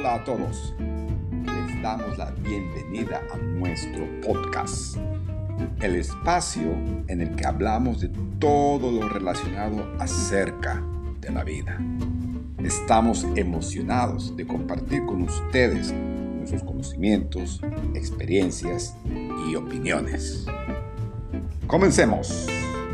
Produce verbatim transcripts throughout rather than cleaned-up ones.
Hola a todos. Les damos la bienvenida a nuestro podcast, el espacio en el que hablamos de todo lo relacionado acerca de la vida. Estamos emocionados de compartir con ustedes nuestros conocimientos, experiencias y opiniones. ¡Comencemos!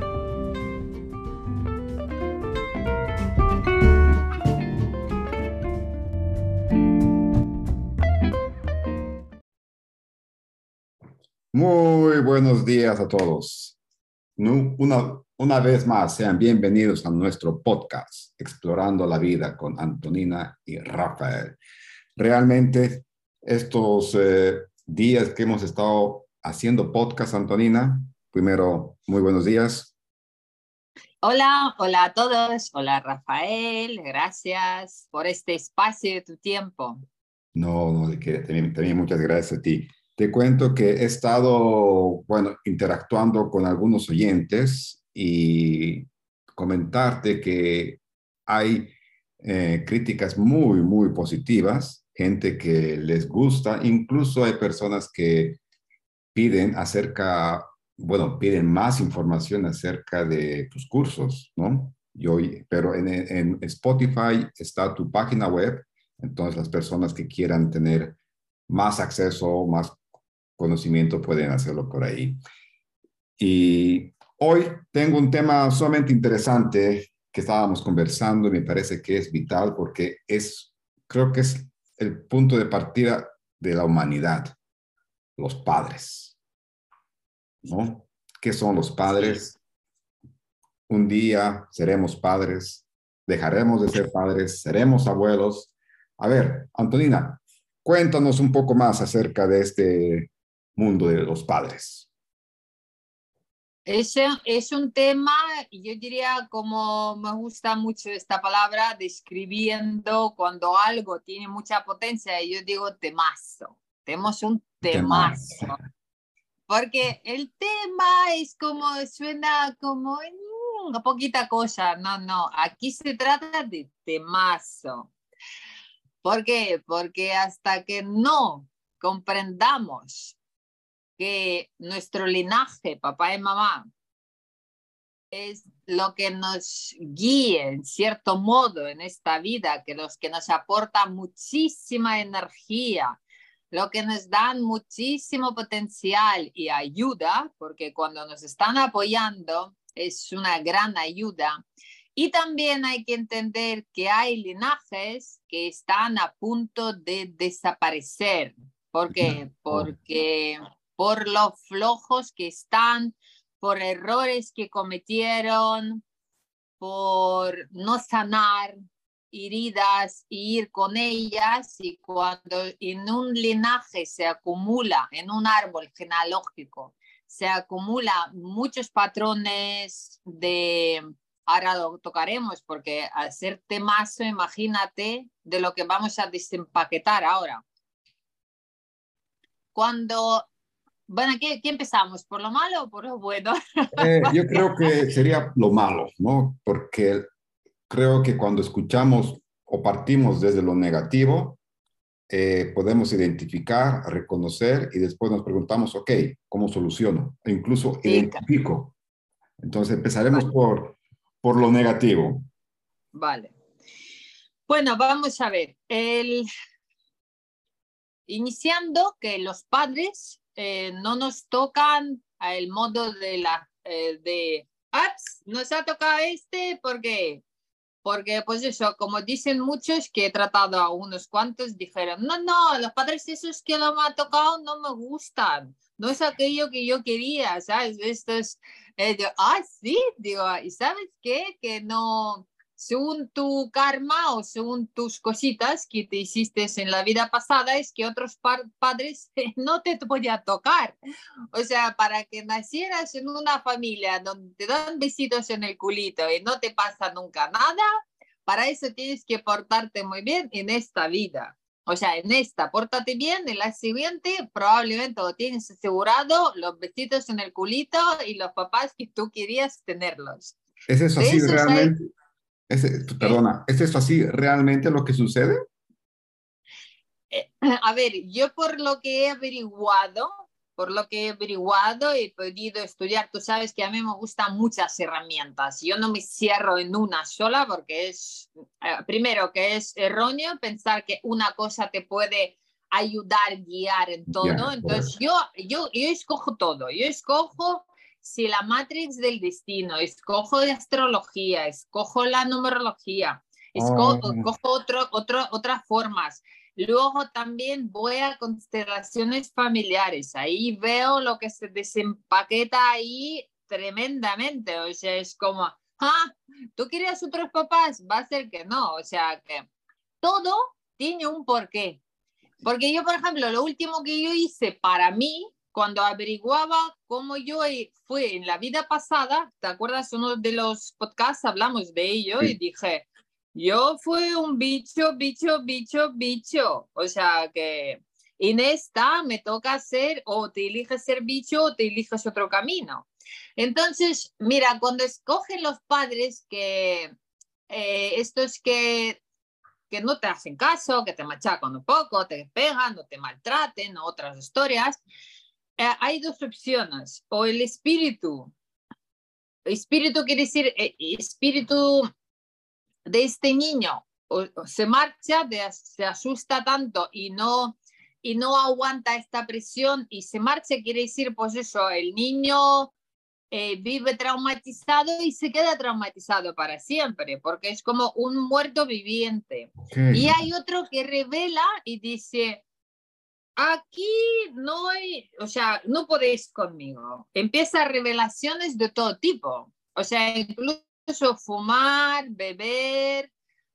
Muy buenos días a todos. Una, una vez más, sean bienvenidos a nuestro podcast, Explorando la Vida con Antonina y Rafael. Realmente, estos eh, días que hemos estado haciendo podcast, Antonina, primero, muy buenos días. Hola, hola a todos. Hola, Rafael. Gracias por este espacio de tu tiempo. No, no, de que también, también muchas gracias a ti. Te cuento que he estado, bueno, interactuando con algunos oyentes y comentarte que hay eh, críticas muy, muy positivas, gente que les gusta, incluso hay personas que piden acerca, bueno, piden más información acerca de tus cursos, ¿no? Yo, pero en, en Spotify está tu página web, entonces las personas que quieran tener más acceso, más conocimiento pueden hacerlo por ahí. Y hoy tengo un tema sumamente interesante que estábamos conversando y me parece que es vital porque es, creo que es el punto de partida de la humanidad, los padres, ¿no? ¿Qué son los padres? Un día seremos padres, dejaremos de ser padres, seremos abuelos. A ver, Antonina, cuéntanos un poco más acerca de este mundo de los padres. Ese es un tema, yo diría, como me gusta mucho esta palabra, describiendo cuando algo tiene mucha potencia, y yo digo temazo. Tenemos un temazo. Porque el tema es como, suena como mm, una poquita cosa. No, no, aquí se trata de temazo. ¿Por qué? Porque hasta que no comprendamos que nuestro linaje, papá y mamá, es lo que nos guíe en cierto modo en esta vida, que los que nos aportan muchísima energía, lo que nos dan muchísimo potencial y ayuda, porque cuando nos están apoyando es una gran ayuda. Y también hay que entender que hay linajes que están a punto de desaparecer. ¿Por qué? Porque por lo flojos que están, por errores que cometieron, por no sanar heridas y ir con ellas. Y cuando en un linaje se acumula, en un árbol genealógico, se acumula muchos patrones de... Ahora lo tocaremos porque al ser temazo, imagínate de lo que vamos a desempaquetar ahora. Cuando... Bueno, ¿qué, ¿qué empezamos? ¿Por lo malo o por lo bueno? Eh, yo creo que sería lo malo, ¿no? Porque creo que cuando escuchamos o partimos desde lo negativo, eh, podemos identificar, reconocer y después nos preguntamos, ok, ¿cómo soluciono? E incluso Sí, identifico. Entonces empezaremos vale, por, por lo negativo. vale. Bueno, vamos a ver. El... Iniciando que los padres eh, no nos tocan el modo de la eh, de apps, nos ha tocado este porque porque pues eso, como dicen muchos que he tratado a unos cuantos, dijeron, no, no, los padres esos que no me ha tocado no me gustan, no es aquello que yo quería, ¿sabes? Esto es, eh, digo, ah, sí, digo, ¿y sabes qué? Que no, según tu karma o según tus cositas que te hiciste en la vida pasada, es que otros pa padres no te voy a tocar. O sea, para que nacieras en una familia donde te dan besitos en el culito y no te pasa nunca nada, para eso tienes que portarte muy bien en esta vida. O sea, en esta, pórtate bien, en la siguiente probablemente lo tienes asegurado, los besitos en el culito y los papás que tú querías tenerlos. ¿Es eso De así esos hay... realmente? ¿Es, ¿Qué? perdona, ¿es eso así realmente lo que sucede? A ver, yo por lo que he averiguado, por lo que he averiguado y he podido estudiar, tú sabes que a mí me gustan muchas herramientas. Yo no me cierro en una sola porque es, eh, primero, que es erróneo pensar que una cosa te puede ayudar, guiar en todo. Ya, Entonces, correcto. yo, yo, yo escojo todo. Yo escojo si la matrix del destino, escojo de astrología, escojo la numerología, escojo, Oh, escojo otro, otro, otras formas. Luego también voy a constelaciones familiares. Ahí veo lo que se desempaqueta ahí tremendamente. O sea, es como, ah, ¿tú querías otros papás? Va a ser que no. O sea, que todo tiene un porqué. Porque yo, por ejemplo, lo último que yo hice para mí, cuando averiguaba cómo yo fui en la vida pasada, ¿te acuerdas? Uno de los podcasts hablamos de ello y sí. dije, yo fui un bicho, bicho, bicho, bicho. O sea que en esta me toca ser, o te eliges ser bicho o te eliges otro camino. Entonces, mira, cuando escogen los padres que eh, estos que que no te hacen caso, que te machacan un poco, te pegan o te maltraten, o otras historias, eh, hay dos opciones. O el espíritu, espíritu quiere decir eh, espíritu de este niño, o, o se marcha, de, se asusta tanto y no, y no aguanta esta presión y se marcha, quiere decir, pues eso, el niño eh, vive traumatizado y se queda traumatizado para siempre, porque es como un muerto viviente. Ok, Y hay otro que revela y dice, aquí no hay, o sea, no podéis conmigo. Empieza revelaciones de todo tipo, o sea, incluso fumar, beber,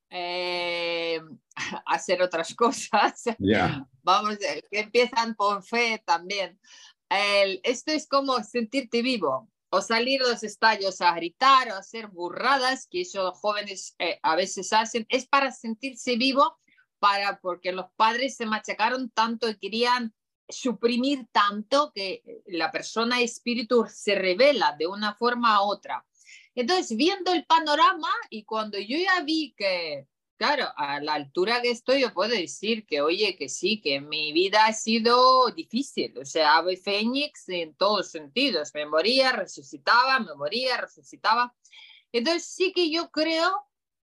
eh, hacer otras cosas. ya. Vamos, eh, que empiezan por fe también. El, esto es como sentirte vivo o salir de los estadios a gritar o hacer burradas que esos jóvenes eh, a veces hacen. Es para sentirse vivo, para, porque los padres se machacaron tanto y querían suprimir tanto que la persona espíritu se revela de una forma u otra. Entonces, viendo el panorama y cuando yo ya vi que claro, a la altura que estoy, yo puedo decir que, oye, que sí, que mi vida ha sido difícil. O sea, ave fénix en todos sentidos. Me moría, resucitaba, me moría, resucitaba. Entonces, sí que yo creo,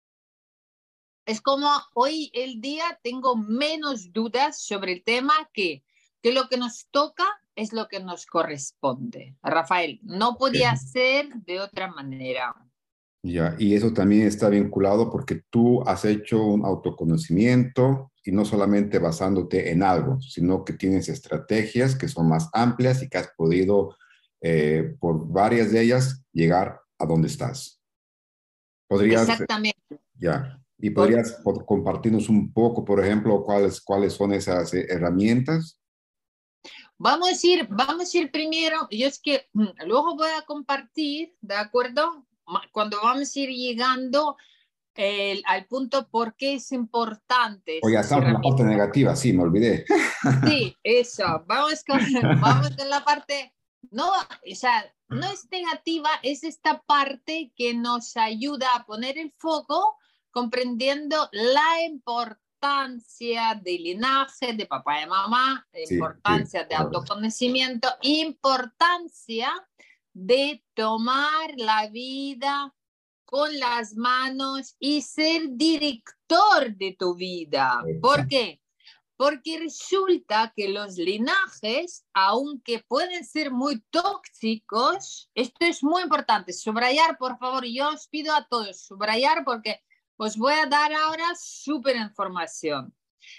es como hoy el día tengo menos dudas sobre el tema que, que lo que nos toca es lo que nos corresponde. Rafael, no podía Ok. ser de otra manera. Ya, y eso también está vinculado porque tú has hecho un autoconocimiento y no solamente basándote en algo, sino que tienes estrategias que son más amplias y que has podido, eh, por varias de ellas, llegar a donde estás. Podrías, Exactamente. ya, y Por, podrías po- compartirnos un poco, por ejemplo, cuáles, cuáles son esas eh, herramientas. Vamos a ir, vamos a ir primero, yo es que mm, luego voy a compartir, ¿de acuerdo? Ma- Cuando vamos a ir llegando eh, al punto por qué es importante O ya estas estamos en la parte herramientas. negativa, sí, me olvidé. Sí, eso, vamos con, vamos con la parte, no, o sea, no es negativa, es esta parte que nos ayuda a poner el foco comprendiendo la importancia del linaje de papá y mamá, la Sí, sí, importancia de correcto. autoconocimiento, importancia de tomar la vida con las manos y ser director de tu vida. ¿Por Exacto. qué? Porque resulta que los linajes, aunque pueden ser muy tóxicos, esto es muy importante, subrayar, por favor, yo os pido a todos subrayar porque os voy a dar ahora súper información.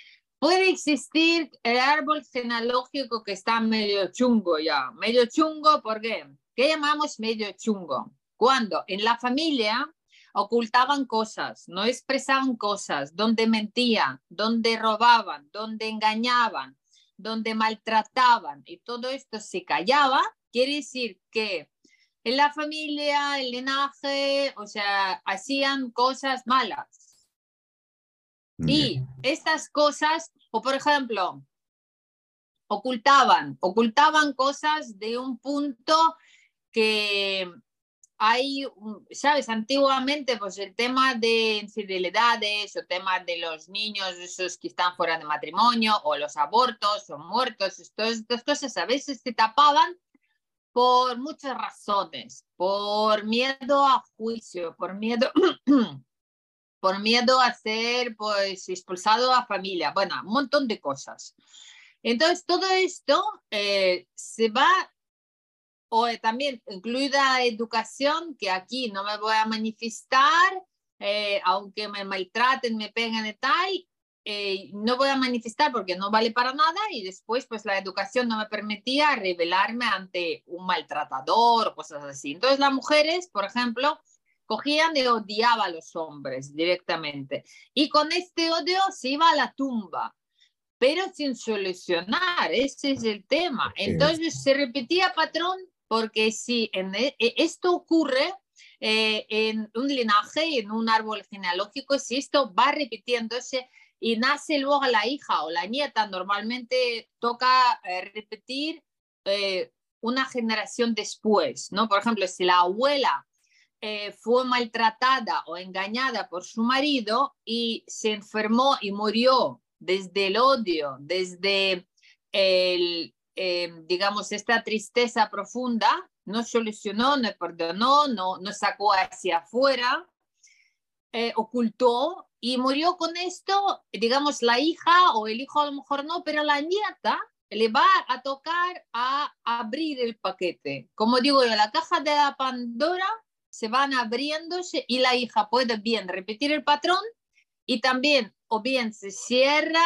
Puede existir el árbol genealógico que está medio chungo ya, medio chungo, ¿por qué? ¿Qué llamamos medio chungo? Cuando en la familia ocultaban cosas, no expresaban cosas, donde mentían, donde robaban, donde engañaban, donde maltrataban y todo esto se callaba, quiere decir que en la familia, el linaje, o sea, hacían cosas malas. Ya. Y estas cosas, o por ejemplo, ocultaban, ocultaban cosas de un punto que hay, ¿sabes? Antiguamente, pues el tema de infidelidades o temas de los niños, esos que están fuera de matrimonio, o los abortos o muertos, todas estas cosas a veces se tapaban por muchas razones, por miedo a juicio, por miedo, por miedo a ser pues expulsado a familia, bueno, un montón de cosas. Entonces, todo esto eh, se va, o también incluida educación, que aquí no me voy a manifestar, eh, aunque me maltraten, me peguen y tal, eh, no voy a manifestar porque no vale para nada, y después pues la educación no me permitía rebelarme ante un maltratador o cosas así. Entonces las mujeres, por ejemplo, cogían y odiaban a los hombres directamente, y con este odio se iba a la tumba, pero sin solucionar, ese es el tema. Entonces se repetía patrón, porque si en e, esto ocurre eh, en un linaje, en un árbol genealógico, si esto va repitiéndose y nace luego la hija o la nieta, normalmente toca eh, repetir eh, una generación después, ¿no? Por ejemplo, si la abuela eh, fue maltratada o engañada por su marido y se enfermó y murió desde el odio, desde el, eh, digamos, esta tristeza profunda, no solucionó, no perdonó, no, no sacó hacia afuera, eh, ocultó y murió con esto, digamos, la hija o el hijo a lo mejor no, pero la nieta le va a tocar a abrir el paquete. Como digo yo, la caja de la Pandora se van abriéndose y la hija puede bien repetir el patrón y también o bien se cierra,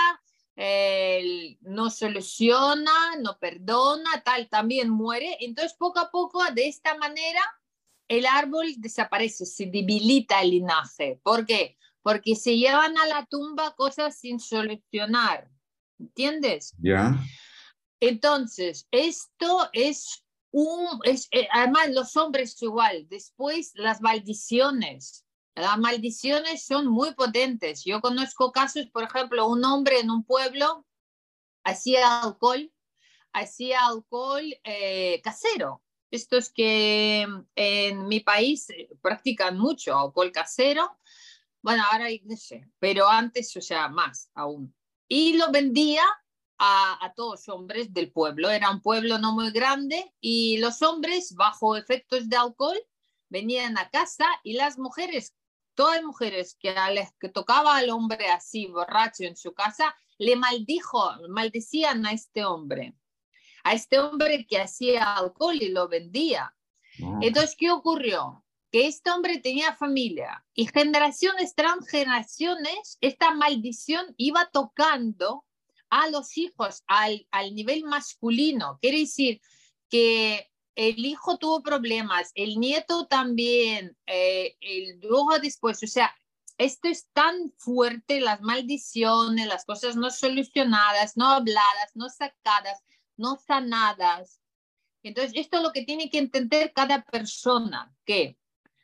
eh, no soluciona, no perdona, tal, también muere. Entonces poco a poco de esta manera el árbol desaparece, se debilita el linaje. ¿Por qué? Porque se llevan a la tumba cosas sin solucionar. ¿Entiendes? Ya. Entonces, esto es un... Es, eh, además, los hombres igual. Después, las maldiciones. Las maldiciones son muy potentes. Yo conozco casos, por ejemplo, un hombre en un pueblo hacía alcohol, hacía alcohol eh, casero. Estos que en mi país practican mucho alcohol casero. Bueno, ahora no sé, pero antes, o sea, más aún. Y lo vendía a, a todos los hombres del pueblo. Era un pueblo no muy grande y los hombres, bajo efectos de alcohol, venían a casa y las mujeres, todas las mujeres que, a les, que tocaba al hombre así, borracho en su casa, le maldijo, maldecían a este hombre, a este hombre que hacía alcohol y lo vendía. No. Entonces, ¿qué ocurrió? Que este hombre tenía familia y generaciones tras generaciones, esta maldición iba tocando a los hijos al, al nivel masculino. Quiere decir que el hijo tuvo problemas, el nieto también, eh, el luego después, o sea, esto es tan fuerte, las maldiciones, las cosas no solucionadas, no habladas, no sacadas, no sanadas. Entonces, esto es lo que tiene que entender cada persona, que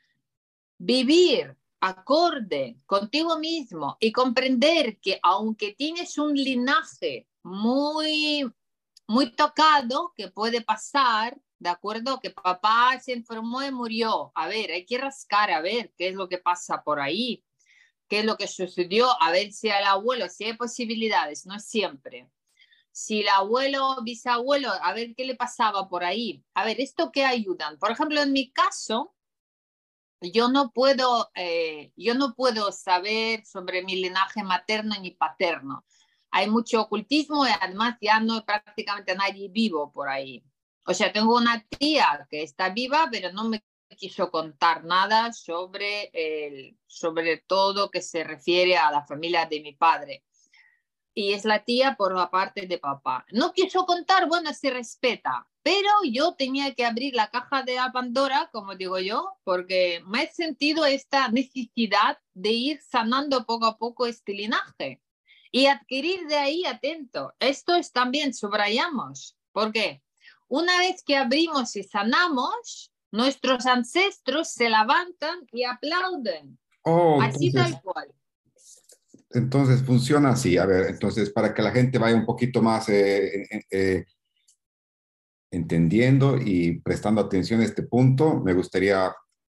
vivir acorde contigo mismo y comprender que aunque tienes un linaje muy, muy tocado, que puede pasar, ¿de acuerdo? Que papá se enfermó y murió. A ver, hay que rascar, a ver qué es lo que pasa por ahí, qué es lo que sucedió, a ver si al abuelo, si hay posibilidades, no siempre. Si el abuelo, bisabuelo, a ver qué le pasaba por ahí. A ver, ¿esto qué ayudan? Por ejemplo, en mi caso, yo no puedo, eh, yo no puedo saber sobre mi linaje materno ni paterno. Hay mucho ocultismo y además ya no hay prácticamente nadie vivo por ahí. O sea, tengo una tía que está viva, pero no me quiso contar nada sobre, el, sobre todo que se refiere a la familia de mi padre. Y es la tía por la parte de papá. No quiso contar, bueno, se respeta, pero yo tenía que abrir la caja de la Pandora, como digo yo, porque me he sentido esta necesidad de ir sanando poco a poco este linaje y adquirir de ahí, atento, esto es también subrayamos, porque una vez que abrimos y sanamos, nuestros ancestros se levantan y aplauden, Oh, así entonces, tal cual. entonces funciona así. A ver, entonces para que la gente vaya un poquito más eh, eh, eh, entendiendo y prestando atención a este punto, me gustaría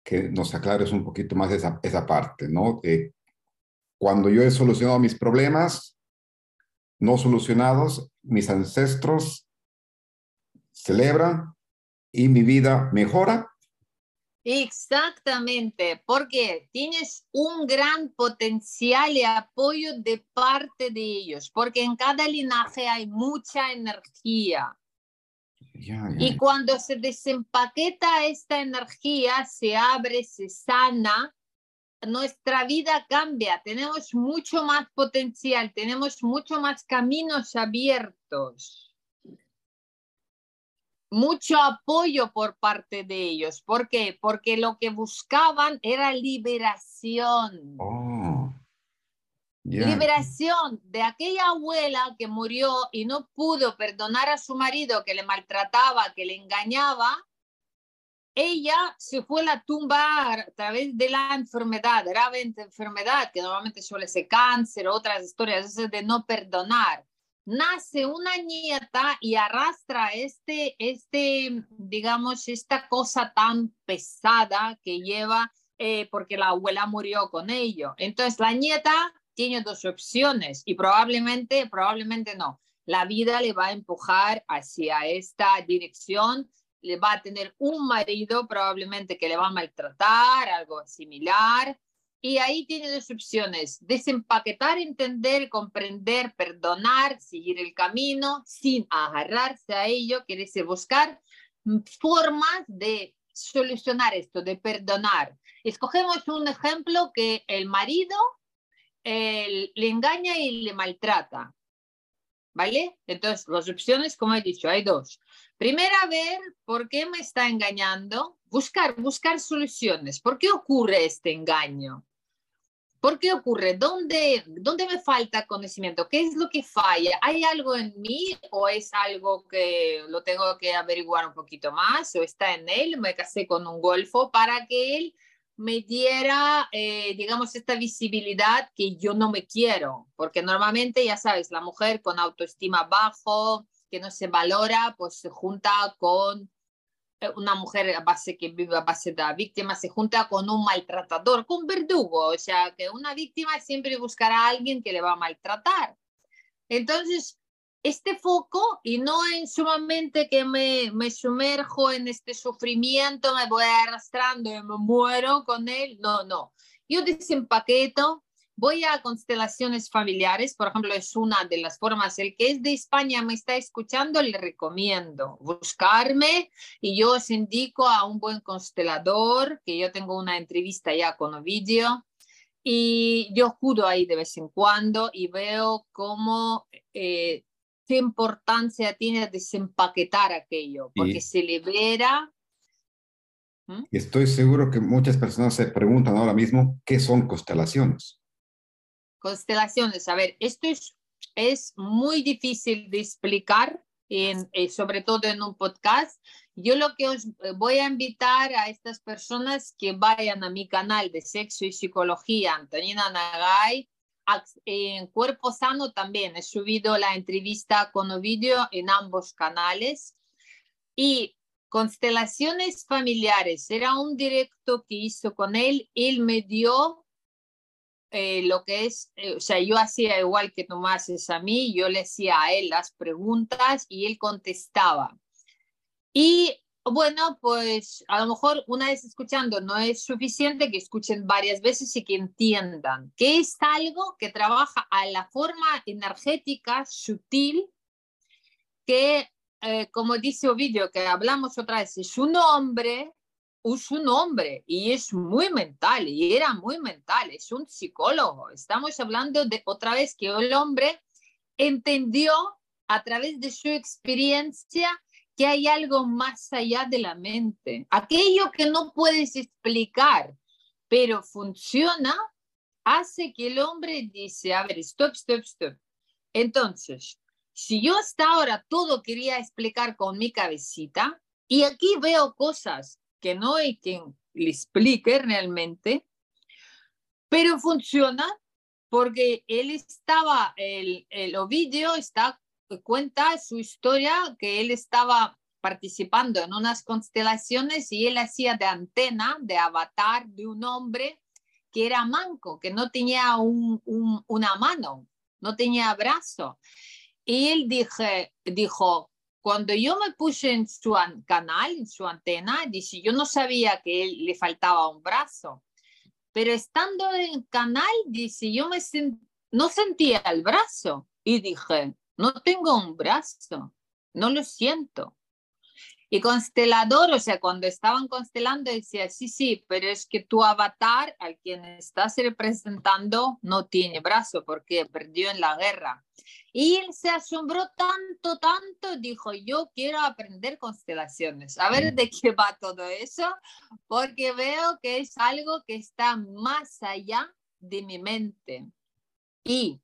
que nos aclares un poquito más esa, esa parte, ¿no? Eh, cuando yo he solucionado mis problemas no solucionados, mis ancestros celebran y mi vida mejora. Exactamente, porque tienes un gran potencial y apoyo de parte de ellos, porque en cada linaje hay mucha energía. Ya, ya, Y ya. cuando se desempaqueta esta energía, se abre, se sana, nuestra vida cambia, tenemos mucho más potencial, tenemos mucho más caminos abiertos, mucho apoyo por parte de ellos. ¿Por qué? Porque lo que buscaban era liberación. Oh, ya. Liberación de aquella abuela que murió y no pudo perdonar a su marido que le maltrataba, que le engañaba. Ella se fue a la tumba a través de la enfermedad, grave enfermedad, que normalmente suele ser cáncer, otras historias de no perdonar. Nace una nieta y arrastra este, este, digamos, esta cosa tan pesada que lleva eh, porque la abuela murió con ello. Entonces la nieta tiene dos opciones y probablemente, probablemente no. La vida le va a empujar hacia esta dirección. Le va a tener un marido probablemente que le va a maltratar, algo similar. Y ahí tiene dos opciones: desempaquetar, entender, comprender, perdonar, seguir el camino sin agarrarse a ello, quiere decir buscar formas de solucionar esto, de perdonar. Escogemos un ejemplo que el marido eh, le engaña y le maltrata. ¿Vale? Entonces, las opciones, como he dicho, hay dos. Primero, ver por qué me está engañando, buscar, buscar soluciones. ¿Por qué ocurre este engaño? ¿Por qué ocurre? ¿Dónde, ¿Dónde me falta conocimiento? ¿Qué es lo que falla? ¿Hay algo en mí o es algo que lo tengo que averiguar un poquito más? ¿O está en él? Me casé con un golfo para que él me diera, eh, digamos, esta visibilidad que yo no me quiero. Porque normalmente, ya sabes, la mujer con autoestima bajo, que no se valora, pues se junta con una mujer a base que vive a base de la víctima, se junta con un maltratador, con verdugo, o sea, que una víctima siempre buscará a alguien que le va a maltratar. Entonces, este foco, y no en sumamente que me, me sumerjo en este sufrimiento, me voy arrastrando y me muero con él, no, no. Yo desempaqueto, voy a constelaciones familiares, por ejemplo, es una de las formas. El que es de España me está escuchando, le recomiendo buscarme y yo os indico a un buen constelador, que yo tengo una entrevista ya con Ovidio, y yo acudo ahí de vez en cuando y veo cómo, eh, qué importancia tiene desempaquetar aquello, porque Y, se libera. ¿Mm? y estoy seguro que muchas personas se preguntan ahora mismo qué son constelaciones. Constelaciones, a ver, esto es, es muy difícil de explicar, en, eh, sobre todo en un podcast. Yo lo que os voy a invitar a estas personas que vayan a mi canal de Sexo y Psicología, Antonina Nagay, en Cuerpo Sano también. He subido la entrevista con Ovidio en ambos canales. Y Constelaciones Familiares, era un directo que hizo con él. Él me dio eh, lo que es, eh, o sea, yo hacía igual que tú me haces a mí, yo le hacía a él las preguntas y él contestaba. Y bueno, pues a lo mejor una vez escuchando no es suficiente, que escuchen varias veces y que entiendan que es algo que trabaja a la forma energética sutil que, eh, como dice Ovidio, que hablamos otra vez, es un hombre, es un hombre y es muy mental, y era muy mental, es un psicólogo. Estamos hablando de otra vez que el hombre entendió a través de su experiencia que hay algo más allá de la mente. Aquello que no puedes explicar, pero funciona, hace que el hombre dice, a ver, stop, stop, stop. Entonces, si yo hasta ahora todo quería explicar con mi cabecita, y aquí veo cosas que no hay quien le explique realmente, pero funciona porque él estaba, el, el Ovidio está, cuenta su historia, que él estaba participando en unas constelaciones y él hacía de antena, de avatar de un hombre que era manco, que no tenía un, un, una mano, no tenía brazo. Y él dije, dijo, cuando yo me puse en su canal, en su antena, dice, yo no sabía que él le faltaba un brazo, pero estando en el canal, dice, yo me sent, no sentía el brazo. Y dije, no tengo un brazo, no lo siento. Y constelador, o sea, cuando estaban constelando, decía, sí, sí, pero es que tu avatar, al quien estás representando, no tiene brazo porque perdió en la guerra. Y él se asombró tanto, tanto, dijo, yo quiero aprender constelaciones. A ver de qué va todo eso, porque veo que es algo que está más allá de mi mente. Y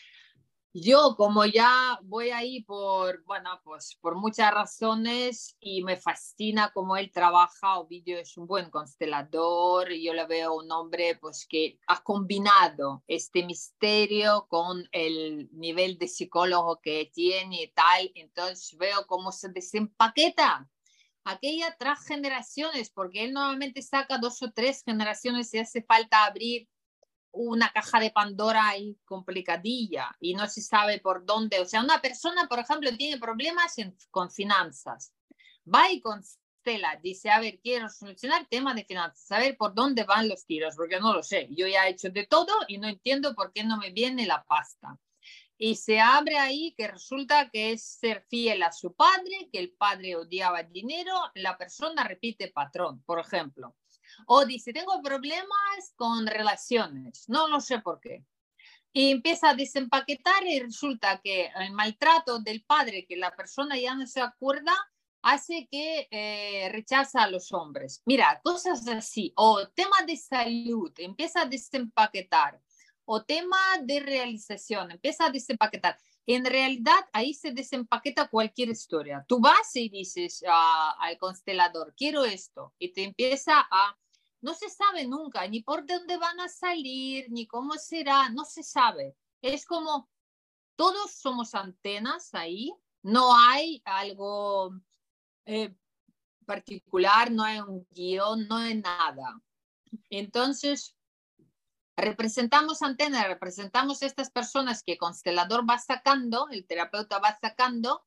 yo, como ya voy ahí por, bueno, pues por muchas razones y me fascina cómo él trabaja, Ovidio es un buen constelador, y yo le veo un hombre pues que ha combinado este misterio con el nivel de psicólogo que tiene y tal, entonces veo cómo se desempaqueta aquella tras generaciones, porque él normalmente saca dos o tres generaciones y hace falta abrir una caja de Pandora ahí complicadilla y no se sabe por dónde. O sea, una persona, por ejemplo, tiene problemas en, con finanzas. Va y constela, dice, a ver, quiero solucionar temas de finanzas, a ver por dónde van los tiros, porque no lo sé. Yo ya he hecho de todo y no entiendo por qué no me viene la pasta. Y se abre ahí que resulta que es ser fiel a su padre, que el padre odiaba el dinero, la persona repite patrón, por ejemplo. O dice, tengo problemas con relaciones, no lo sé por qué. Y empieza a desempaquetar y resulta que el maltrato del padre, que la persona ya no se acuerda, hace que eh, rechaza a los hombres. Mira, cosas así. O tema de salud, empieza a desempaquetar. O tema de realización, empieza a desempaquetar. En realidad, ahí se desempaqueta cualquier historia. Tú vas y dices uh, al constelador, quiero esto, y te empieza a... No se sabe nunca ni por dónde van a salir, ni cómo será, no se sabe. Es como todos somos antenas ahí, no hay algo eh, particular, no hay un guión, no hay nada. Entonces, representamos antenas, representamos estas personas que el constelador va sacando, el terapeuta va sacando,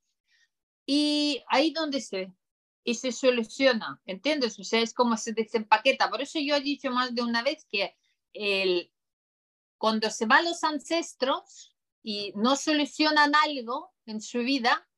y ahí donde se y se soluciona, ¿entiendes? O sea, es como se desempaqueta. Por eso yo he dicho más de una vez que el, cuando se van los ancestros y no solucionan algo en su vida,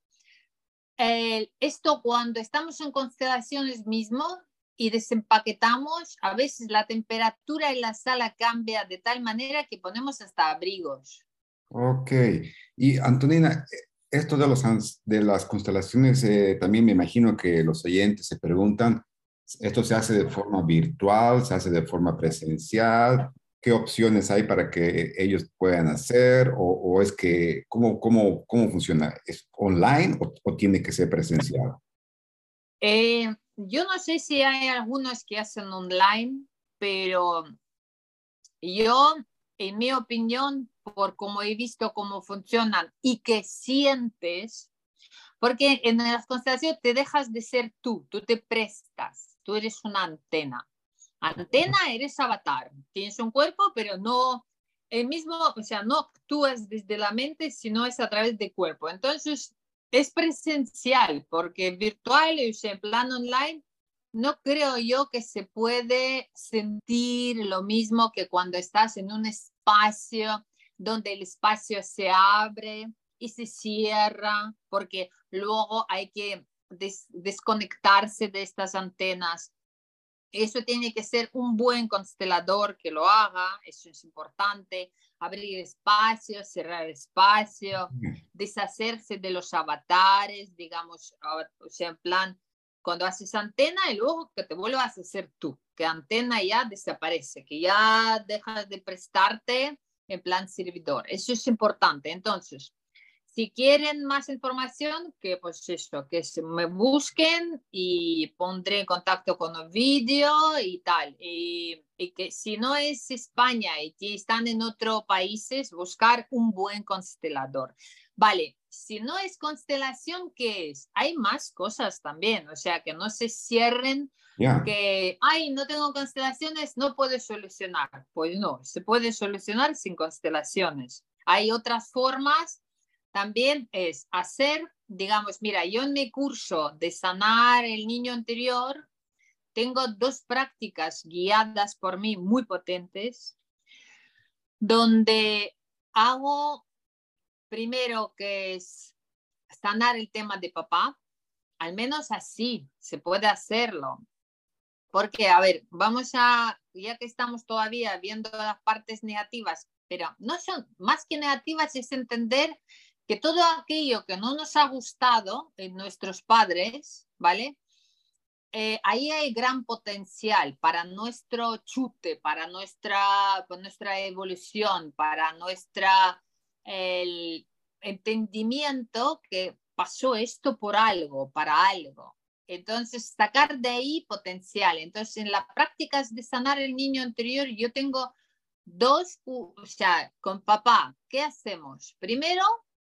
eh, esto cuando estamos en constelaciones mismo y desempaquetamos, a veces la temperatura en la sala cambia de tal manera que ponemos hasta abrigos. Ok. Y Antonina, esto de, los, de las constelaciones, eh, también me imagino que los oyentes se preguntan, ¿esto se hace de forma virtual, se hace de forma presencial? ¿Qué opciones hay para que ellos puedan hacer? ¿O, o es que, cómo, cómo, cómo funciona? ¿Es online o, o tiene que ser presencial? Eh, yo no sé si hay algunos que hacen online, pero yo, en mi opinión, por cómo he visto cómo funcionan y que sientes, porque en las constelaciones te dejas de ser tú, tú te prestas, tú eres una antena. Antena eres avatar, tienes un cuerpo, pero no el mismo, o sea, no actúas desde la mente, sino es a través del cuerpo. Entonces, es presencial, porque virtual, o sea, en plan online, no creo yo que se puede sentir lo mismo que cuando estás en un espacio donde el espacio se abre y se cierra, porque luego hay que des desconectarse de estas antenas. Eso tiene que ser un buen constelador que lo haga, eso es importante, abrir espacio, cerrar espacio, deshacerse de los avatares, digamos, o sea, en plan, cuando haces antena y luego que te vuelvas a hacer tú, que antena ya desaparece, que ya dejas de prestarte en plan servidor. Eso es importante. Entonces, si quieren más información, que pues eso, que se me busquen y pondré en contacto con un vídeo y tal. Y, y que si no es España y que están en otros países, buscar un buen constelador. Vale, si no es constelación, ¿qué es? Hay más cosas también, o sea, que no se cierren, Ya. que, ay, no tengo constelaciones, no puedo solucionar. Pues no, se puede solucionar sin constelaciones. Hay otras formas, también es hacer, digamos, mira, yo en mi curso de sanar el niño interior, tengo dos prácticas guiadas por mí muy potentes, donde hago primero que es sanar el tema de papá, al menos así se puede hacerlo. Porque, a ver, vamos a, ya que estamos todavía viendo las partes negativas, pero no son más que negativas, es entender que todo aquello que no nos ha gustado en nuestros padres, ¿vale? Eh, ahí hay gran potencial para nuestro chute, para nuestra, para nuestra evolución, para nuestra el entendimiento que pasó esto por algo, para algo. Entonces, sacar de ahí potencial. Entonces, en las prácticas de sanar el niño interior, yo tengo dos, o sea, con papá, ¿qué hacemos? Primero,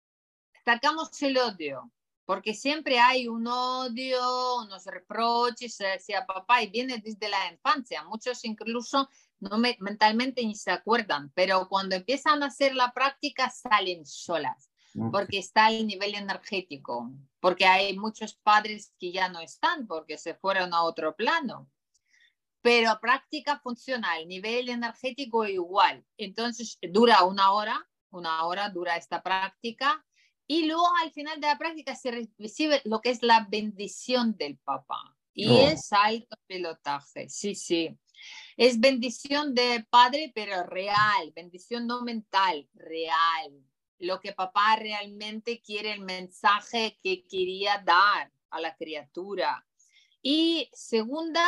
sacamos el odio, porque siempre hay un odio, unos reproches hacia papá y viene desde la infancia. Muchos incluso no me, mentalmente ni se acuerdan, pero cuando empiezan a hacer la práctica salen solas, Okay. porque está el nivel energético, porque hay muchos padres que ya no están porque se fueron a otro plano. Pero práctica funciona, el nivel energético igual. Entonces dura una hora, una hora dura esta práctica. Y luego al final de la práctica se recibe lo que es la bendición del papá. Y Oh, es alto pilotaje, sí, sí. Es bendición de padre, pero real, bendición no mental, real. Lo que papá realmente quiere, el mensaje que quería dar a la criatura. Y segunda,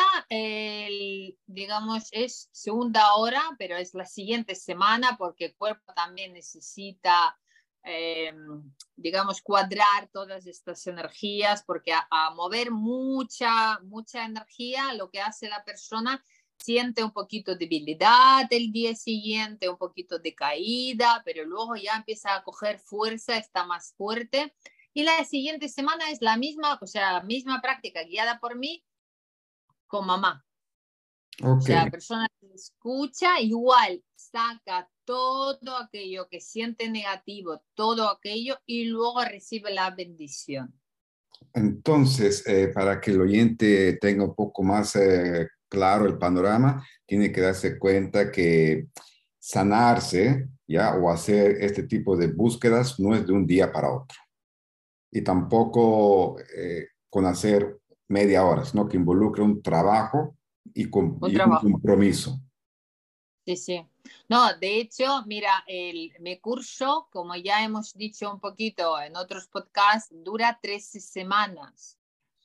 el, digamos, es segunda hora, pero es la siguiente semana porque el cuerpo también necesita, eh, digamos, cuadrar todas estas energías, porque a, a mover mucha, mucha energía, lo que hace la persona siente un poquito de debilidad el día siguiente, un poquito de caída, pero luego ya empieza a coger fuerza, está más fuerte. Y la siguiente semana es la misma, o sea, misma práctica guiada por mí con mamá. O ok. sea, la persona que escucha igual, saca todo aquello que siente negativo, todo aquello y luego recibe la bendición. Entonces, eh, para que el oyente tenga un poco más eh, claro el panorama, tiene que darse cuenta que sanarse, ¿ya? O hacer este tipo de búsquedas no es de un día para otro. Y tampoco eh, con hacer media hora, sino que involucra un trabajo y, con, Un y un trabajo. compromiso. Sí, sí. No, de hecho, mira, el, mi curso, como ya hemos dicho un poquito en otros podcasts, dura trece semanas.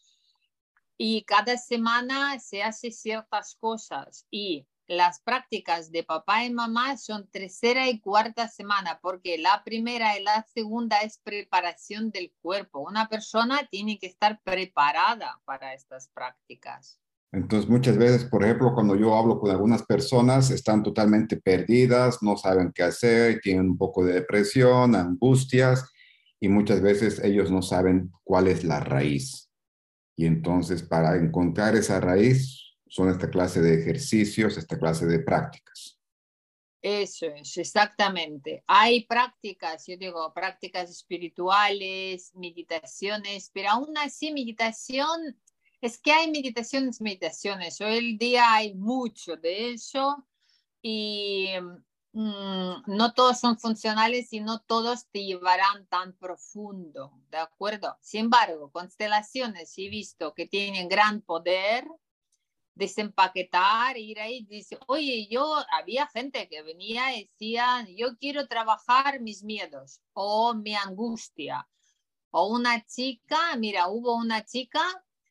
Y cada semana se hace ciertas cosas y las prácticas de papá y mamá son tercera y cuarta semana, porque la primera y la segunda es preparación del cuerpo. Una persona tiene que estar preparada para estas prácticas. Entonces, muchas veces, por ejemplo, cuando yo hablo con algunas personas, están totalmente perdidas, no saben qué hacer, tienen un poco de depresión, angustias, y muchas veces ellos no saben cuál es la raíz. Y entonces, para encontrar esa raíz, son esta clase de ejercicios, esta clase de prácticas. Eso es, exactamente. Hay prácticas, yo digo, prácticas espirituales, meditaciones, pero aún así meditación, es que hay meditaciones, meditaciones. Hoy el día hay mucho de eso y mm, no todos son funcionales y no todos te llevarán tan profundo, ¿de acuerdo? Sin embargo, constelaciones he visto que tienen gran poder desempaquetar, ir ahí, dice, oye, yo, había gente que venía y decía, yo quiero trabajar mis miedos o mi angustia. O una chica, mira, hubo una chica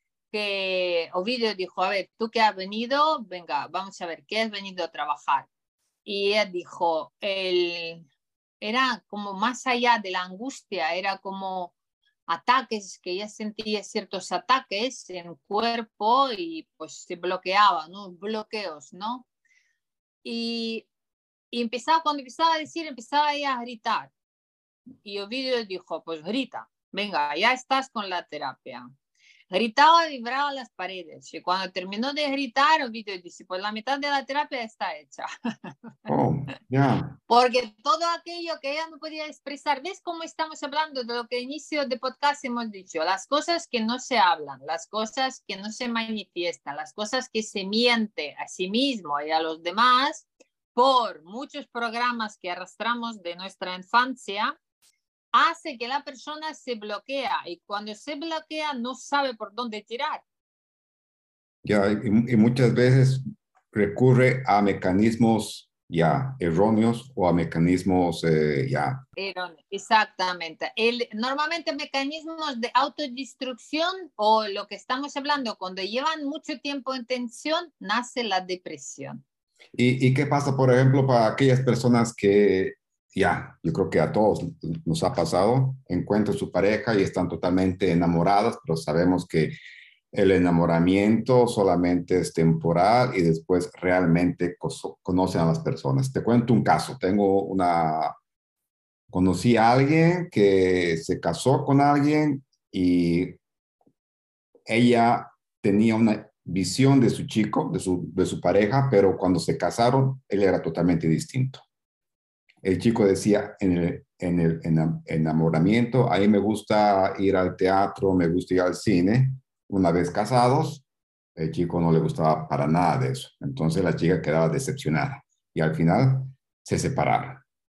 que Ovidio dijo, a ver, tú que has venido, venga, vamos a ver, ¿qué has venido a trabajar? Y ella dijo, el, era como más allá de la angustia, era como ataques, que ella sentía ciertos ataques en el cuerpo y pues se bloqueaba, ¿no? Bloqueos, ¿no? Y, y empezaba, cuando empezaba a decir, empezaba ella a gritar. Y Ovidio dijo, pues grita, venga, ya estás con la terapia. Gritaba y vibraba las paredes. Y cuando terminó de gritar, Ovidio dice, pues la mitad de la terapia está hecha. Oh, ya. Porque todo aquello que ella no podía expresar, ¿ves cómo estamos hablando de lo que inicio de podcast hemos dicho? Las cosas que no se hablan, las cosas que no se manifiestan, las cosas que se miente a sí mismo y a los demás por muchos programas que arrastramos de nuestra infancia, hace que la persona se bloquea y cuando se bloquea no sabe por dónde tirar. Ya, y, y muchas veces recurre a mecanismos ya erróneos o a mecanismos eh, ya. Exactamente. El, normalmente mecanismos de autodestrucción o lo que estamos hablando, cuando llevan mucho tiempo en tensión, nace la depresión. ¿Y, y qué pasa, por ejemplo, para aquellas personas que ya, yo creo que a todos nos ha pasado, encuentran su pareja y están totalmente enamoradas, pero sabemos que el enamoramiento solamente es temporal y después realmente conocen a las personas? Te cuento un caso. Tengo una, conocí a alguien que se casó con alguien y ella tenía una visión de su chico, de su, de su pareja, pero cuando se casaron, él era totalmente distinto. El chico decía en el, en el en enamoramiento, a mí me gusta ir al teatro, me gusta ir al cine. Una vez casados, el chico no le gustaba para nada de eso. Entonces la chica quedaba decepcionada y al final se separaron.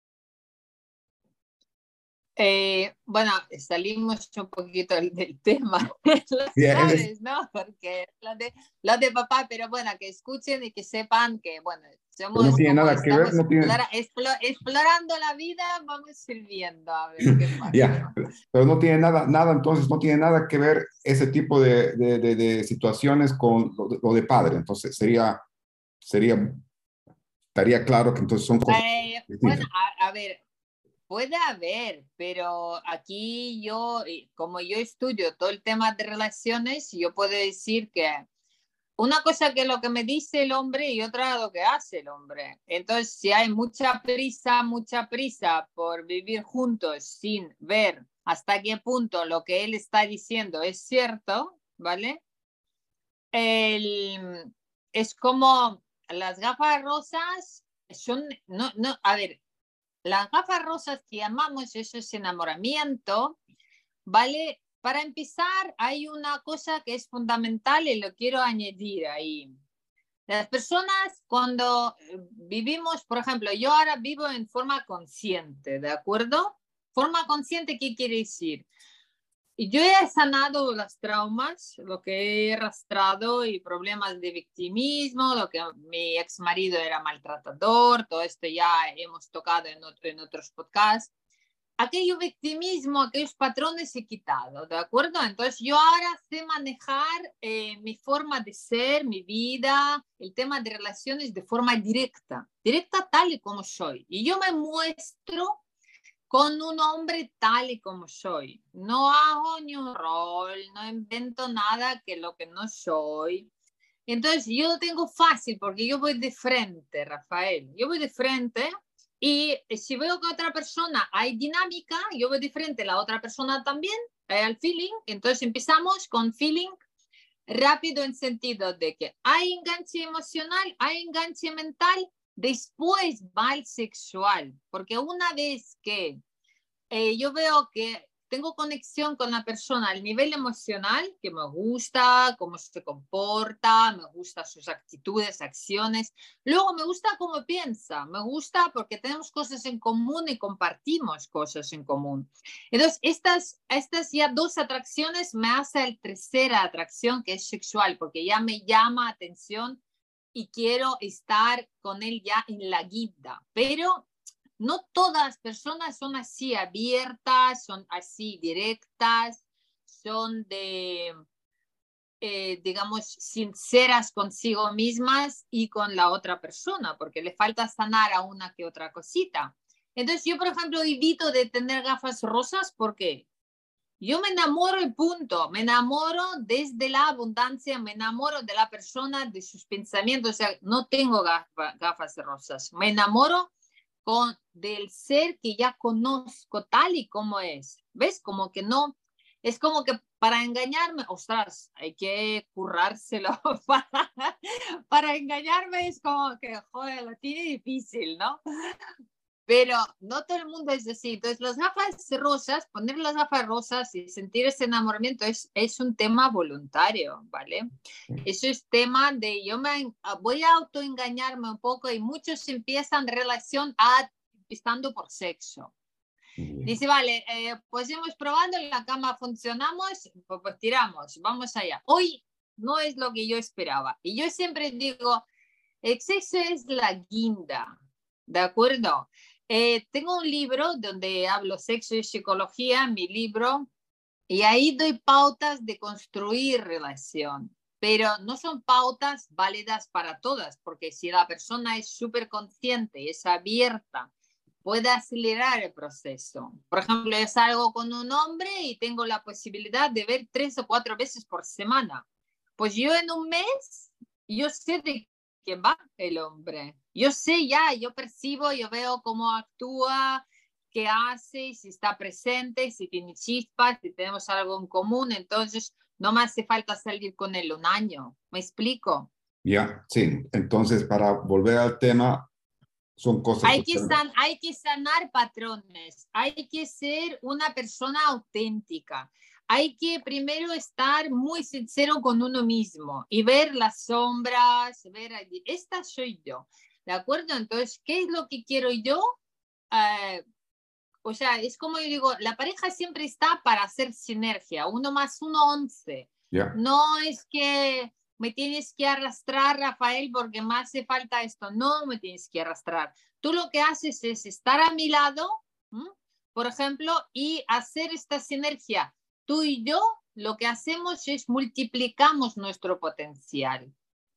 Eh, bueno, salimos un poquito del, del tema, lo Yeah, sabes, ¿no? Porque lo de, lo de papá, pero bueno, que escuchen y que sepan que, bueno, pero no somos tiene como nada que ver, estamos no tiene, explora, explora, explorando la vida, vamos sirviendo a ver qué pasa. ya, pero no tiene nada, nada, entonces no tiene nada que ver ese tipo de, de, de, de situaciones con lo de, lo de padre. Entonces sería, sería, estaría claro que entonces son cosas Eh, bueno, distintas. a, a ver, puede haber, pero aquí yo, como yo estudio todo el tema de relaciones, yo puedo decir que una cosa que es lo que me dice el hombre y otra lo que hace el hombre. Entonces, si hay mucha prisa, mucha prisa por vivir juntos sin ver hasta qué punto lo que él está diciendo es cierto, ¿vale? El, es como las gafas rosas son, no, no, a ver, las gafas rosas que llamamos, eso es enamoramiento, ¿vale? Para empezar, hay una cosa que es fundamental y lo quiero añadir ahí. Las personas cuando vivimos, por ejemplo, yo ahora vivo en forma consciente, ¿de acuerdo? Forma consciente, ¿qué quiere decir? Yo he sanado los traumas, lo que he arrastrado y problemas de victimismo, lo que mi ex marido era maltratador, todo esto ya hemos tocado en, otro, en otros podcasts. Aquello victimismo, aquellos patrones he quitado, ¿de acuerdo? Entonces yo ahora sé manejar eh, mi forma de ser, mi vida, el tema de relaciones de forma directa, directa tal y como soy. Y yo me muestro con un hombre tal y como soy. No hago ni un rol, no invento nada que lo que no soy. Entonces yo lo tengo fácil porque yo voy de frente, Rafael. Yo voy de frente y si veo que otra persona hay dinámica, yo voy de frente, la otra persona también, hay el feeling. Entonces empezamos con feeling rápido en sentido de que hay enganche emocional, hay enganche mental, después va el sexual. Porque una vez que eh, yo veo que tengo conexión con la persona al nivel emocional, que me gusta cómo se comporta, me gustan sus actitudes, acciones. Luego me gusta cómo piensa, me gusta porque tenemos cosas en común y compartimos cosas en común. Entonces, estas, estas ya dos atracciones me hace la tercera atracción, que es sexual, porque ya me llama atención y quiero estar con él ya en la guida. Pero no todas las personas son así abiertas, son así directas, son de, eh, digamos, sinceras consigo mismas y con la otra persona, porque le falta sanar a una que otra cosita. Entonces yo, por ejemplo, evito de tener gafas rosas porque yo me enamoro y punto, me enamoro desde la abundancia, me enamoro de la persona, de sus pensamientos, o sea, no tengo gafas, gafas rosas, me enamoro con, del ser que ya conozco tal y como es. ¿Ves? Como que no, es como que para engañarme, ostras, hay que currárselo. Para, para engañarme es como que, joder, lo tiene difícil, ¿no? Pero no todo el mundo es así. Entonces, las gafas rosas, poner las gafas rosas y sentir ese enamoramiento es, es un tema voluntario, ¿vale? Eso es tema de yo me voy a autoengañarme un poco y muchos empiezan relación a, estando por sexo. Dice, vale, eh, pues hemos probado, en la cama funcionamos, pues, pues tiramos, vamos allá. Hoy no es lo que yo esperaba. Y yo siempre digo, el sexo es la guinda, ¿de acuerdo? Eh, tengo un libro donde hablo sexo y psicología, mi libro, y ahí doy pautas de construir relación, pero no son pautas válidas para todas, porque si la persona es súper consciente, es abierta, puede acelerar el proceso. Por ejemplo, yo salgo con un hombre y tengo la posibilidad de ver tres o cuatro veces por semana. Pues yo en un mes, yo sé de qué va el hombre. Yo sé ya, yo percibo, yo veo cómo actúa, qué hace, si está presente, si tiene chispas, si tenemos algo en común. Entonces, no me hace falta salir con él un año. ¿Me explico? Ya, sí. Entonces, para volver al tema, son cosas Hay que, totalmente... san, hay que sanar patrones, hay que ser una persona auténtica, hay que primero estar muy sincero con uno mismo y ver las sombras, ver, esta soy yo, ¿de acuerdo? Entonces, ¿qué es lo que quiero yo? Eh, o sea, es como yo digo, la pareja siempre está para hacer sinergia, uno más uno, once. Ya. No es que me tienes que arrastrar, Rafael, porque me hace falta esto. No me tienes que arrastrar. Tú lo que haces es estar a mi lado, ¿m? Por ejemplo, y hacer esta sinergia. Tú y yo lo que hacemos es multiplicamos nuestro potencial.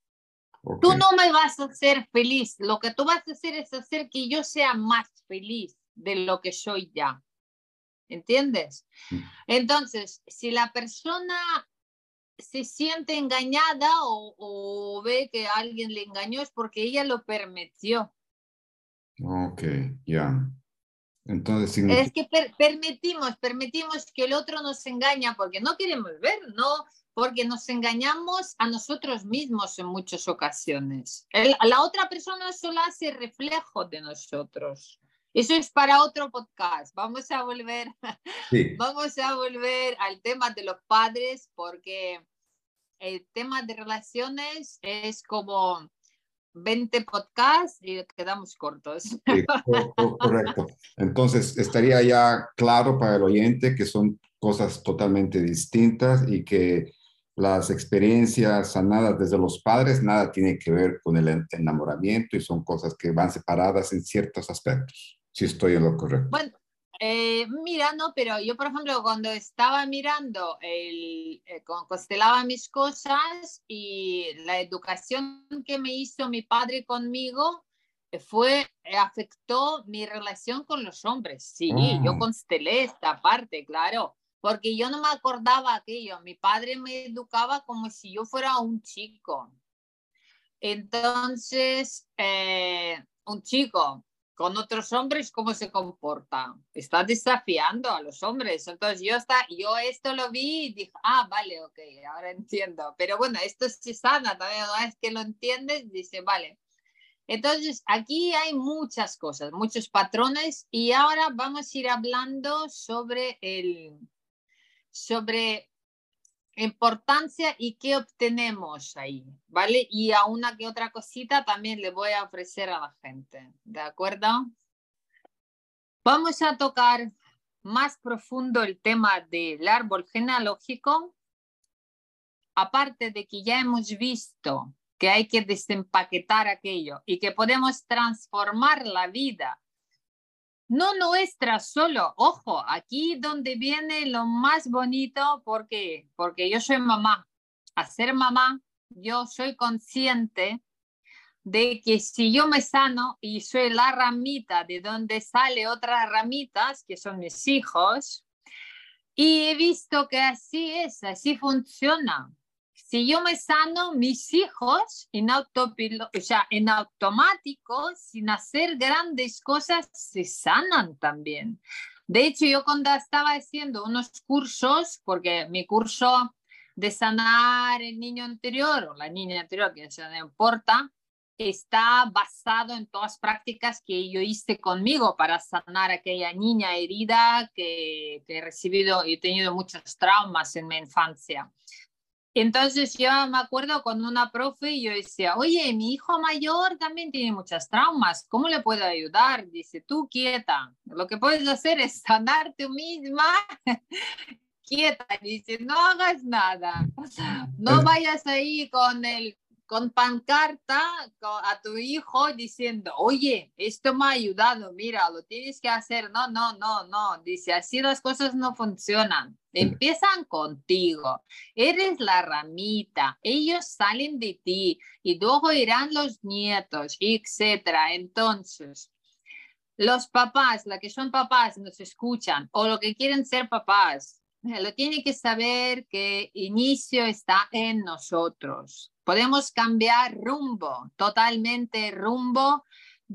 Ok. Tú no me vas a hacer feliz. Lo que tú vas a hacer es hacer que yo sea más feliz de lo que soy ya. ¿Entiendes? Entonces, si la persona se siente engañada o, o ve que alguien le engañó es porque ella lo permitió. Ok, ya. Entonces Es significa... que per permitimos, permitimos que el otro nos engaña porque no queremos ver, no, porque nos engañamos a nosotros mismos en muchas ocasiones. El, la otra persona solo hace reflejo de nosotros. Eso es para otro podcast. Vamos a volver, Sí. vamos a volver al tema de los padres porque el tema de relaciones es como veinte podcasts y quedamos cortos. Sí, co- co- correcto. Entonces, estaría ya claro para el oyente que son cosas totalmente distintas y que las experiencias sanadas desde los padres nada tiene que ver con el en- enamoramiento y son cosas que van separadas en ciertos aspectos, si estoy en lo correcto. Bueno, eh, mira, no, pero yo, por ejemplo, cuando estaba mirando, el, eh, constelaba mis cosas y la educación que me hizo mi padre conmigo eh, fue, eh, afectó mi relación con los hombres. Sí, yo Oh, constelé esta parte, claro, porque yo no me acordaba aquello. Mi padre me educaba como si yo fuera un chico. Entonces, eh, un chico con otros hombres, ¿cómo se comporta? Está desafiando a los hombres. Entonces, yo, está, yo esto lo vi y dije, ah, vale, ok, ahora entiendo. Pero bueno, esto sí sana también, una vez que lo entiendes, dice, vale. Entonces, aquí hay muchas cosas, muchos patrones y ahora vamos a ir hablando sobre el, sobre importancia y qué obtenemos ahí, ¿vale? Y a una que otra cosita también le voy a ofrecer a la gente, ¿de acuerdo? Vamos a tocar más profundo el tema del árbol genealógico, aparte de que ya hemos visto que hay que desempaquetar aquello y que podemos transformar la vida. No nuestra solo, ojo, aquí donde viene lo más bonito, porque porque yo soy mamá. A ser mamá, yo soy consciente de que si yo me sano y soy la ramita de donde sale otras ramitas, que son mis hijos, y he visto que así es, así funciona. si yo me sano, mis hijos en, autopilo, o sea, en automático, sin hacer grandes cosas, se sanan también. De hecho, yo cuando estaba haciendo unos cursos, porque mi curso de sanar el niño anterior o la niña anterior, que ya no importa, está basado en todas las prácticas que yo hice conmigo para sanar a aquella niña herida que, que he recibido y he tenido muchos traumas en mi infancia. Entonces yo me acuerdo con una profe y yo decía, oye, mi hijo mayor también tiene muchos traumas, ¿cómo le puedo ayudar? Dice, tú quieta, lo que puedes hacer es sanar tú misma, quieta, dice, no hagas nada, no vayas ahí con el con pancarta a tu hijo diciendo, oye, esto me ha ayudado, mira, lo tienes que hacer. No, no, no, no. Dice, así las cosas no funcionan. Empiezan contigo. Eres la ramita. Ellos salen de ti y luego irán los nietos, etcétera. Entonces, los papás, los que son papás, nos escuchan o lo que quieren ser papás, lo tienen que saber que inicio está en nosotros. Podemos cambiar rumbo, totalmente rumbo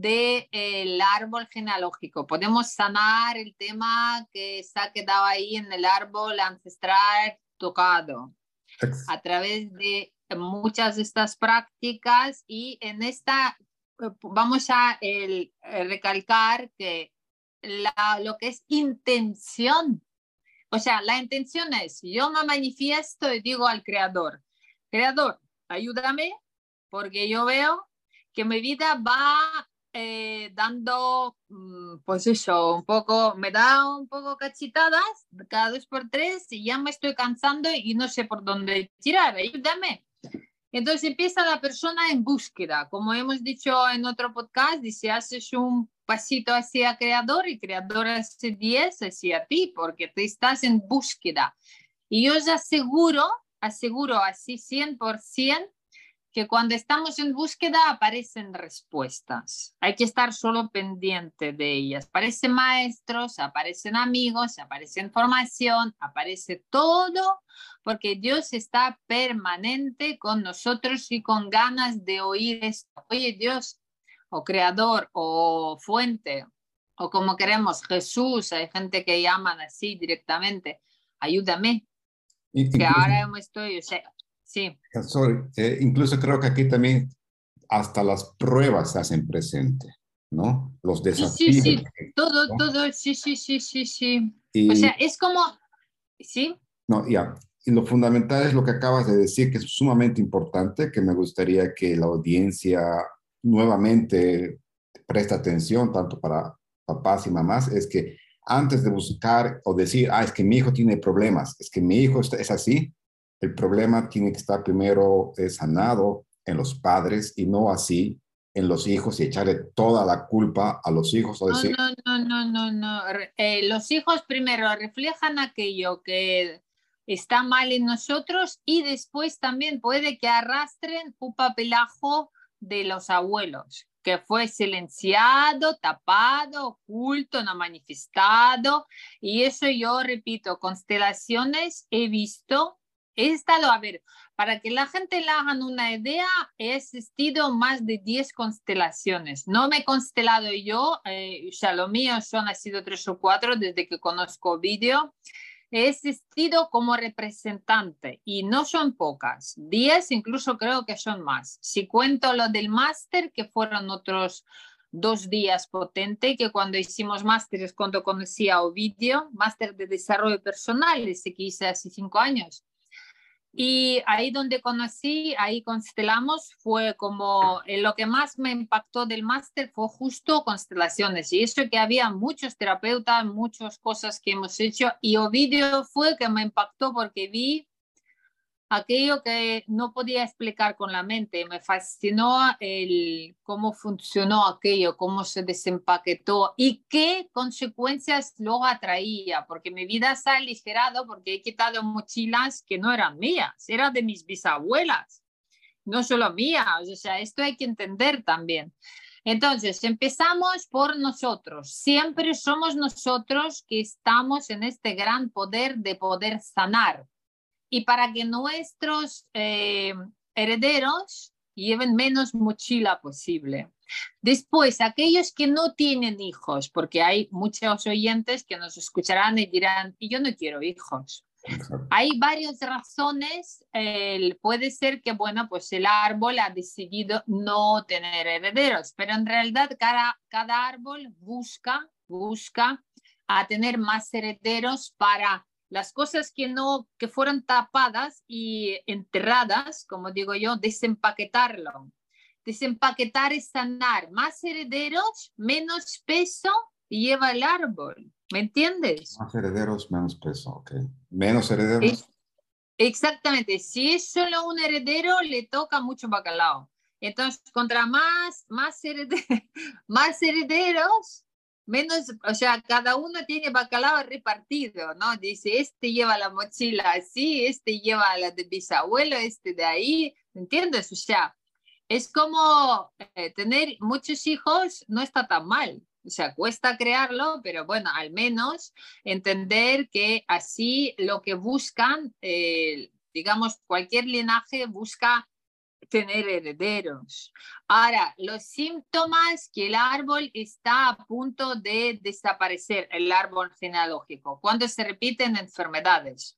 del árbol genealógico. Podemos sanar el tema que se ha quedado ahí en el árbol ancestral tocado a través de muchas de estas prácticas y en esta vamos a el, el recalcar que la, lo que es intención. O sea, la intención es, yo me manifiesto y digo al creador, creador, ayúdame, porque yo veo que mi vida va eh, dando, pues eso, un poco, me da un poco cachetadas cada dos por tres y ya me estoy cansando y no sé por dónde tirar, ayúdame. Entonces empieza la persona en búsqueda, como hemos dicho en otro podcast, dice, haces un pasito hacia creador y creador hace diez hacia ti, porque te estás en búsqueda. Y yo os aseguro, aseguro así cien por ciento, que cuando estamos en búsqueda aparecen respuestas. Hay que estar solo pendiente de ellas. Aparecen maestros, aparecen amigos, aparece información, aparece todo, porque Dios está permanente con nosotros y con ganas de oír esto. Oye, Dios, o creador, o fuente, o como queremos, Jesús, hay gente que llaman así directamente, ayúdame, Y, que incluso, ahora estoy, o sea, sí. sorry, eh, incluso creo que aquí también hasta las pruebas se hacen presente, ¿no? Los Sí, sí, desafíos, sí, todo, ¿no? todo, sí, sí, sí, sí, sí. O Y, sea, es como, sí, no, ya. Y lo fundamental es lo que acabas de decir, que es sumamente importante, que me gustaría que la audiencia nuevamente preste atención, tanto para papás y mamás, es que antes de buscar o decir, ah, es que mi hijo tiene problemas, es que mi hijo es así, el problema tiene que estar primero eh, sanado en los padres y no así en los hijos y echarle toda la culpa a los hijos o no, decir, no, no, no, no, no. Eh, los hijos primero reflejan aquello que está mal en nosotros y después también puede que arrastren un papelajo de los abuelos, que fue silenciado, tapado, oculto, no manifestado. Y eso yo repito, constelaciones he visto, he estado, a ver, para que la gente le hagan una idea, he asistido más de diez constelaciones. No me he constelado yo, eh, ya lo mío son, ha sido tres o cuatro desde que conozco vídeo. He asistido como representante y no son pocas, diez incluso creo que son más. Si cuento lo del máster, que fueron otros dos días potente, que cuando hicimos másteres, cuando conocí a Ovidio, máster de desarrollo personal, ese que hice hace cinco años. Y ahí donde conocí, ahí constelamos, fue como eh, lo que más me impactó del máster fue justo constelaciones. Y eso que había muchos terapeutas, muchas cosas que hemos hecho. Y Ovidio fue que me impactó porque vi aquello que no podía explicar con la mente. Me fascinó el cómo funcionó aquello, cómo se desempaquetó y qué consecuencias luego atraía, porque mi vida se ha aligerado porque he quitado mochilas que no eran mías, eran de mis bisabuelas, no solo mías. O sea, esto hay que entender también. Entonces, empezamos por nosotros. Siempre somos nosotros que estamos en este gran poder de poder sanar. y para que nuestros eh, herederos lleven menos mochila posible. Después, aquellos que no tienen hijos, porque hay muchos oyentes que nos escucharán y dirán, y yo no quiero hijos. Exacto. Hay varias razones. Eh, puede ser que, bueno, pues el árbol ha decidido no tener herederos, pero en realidad cada, cada árbol busca, busca a tener más herederos para las cosas que no, que fueron tapadas y enterradas, como digo yo, desempaquetarlo. Desempaquetar es sanar. Más herederos, menos peso lleva el árbol. ¿Me entiendes? Más herederos, menos peso, ok. Menos herederos. Es, exactamente. Si es solo un heredero, le toca mucho bacalao. Entonces, contra más, más, hereder, más herederos, menos, o sea, cada uno tiene bacalao repartido, ¿no? Dice, este lleva la mochila así, este lleva la de bisabuelo, este de ahí, ¿entiendes? O sea, es como eh, tener muchos hijos no está tan mal. O sea, cuesta crearlo, pero bueno, al menos entender que así lo que buscan, eh, digamos, cualquier linaje busca tener herederos. Ahora, los síntomas que el árbol está a punto de desaparecer, el árbol genealógico, cuando se repiten enfermedades.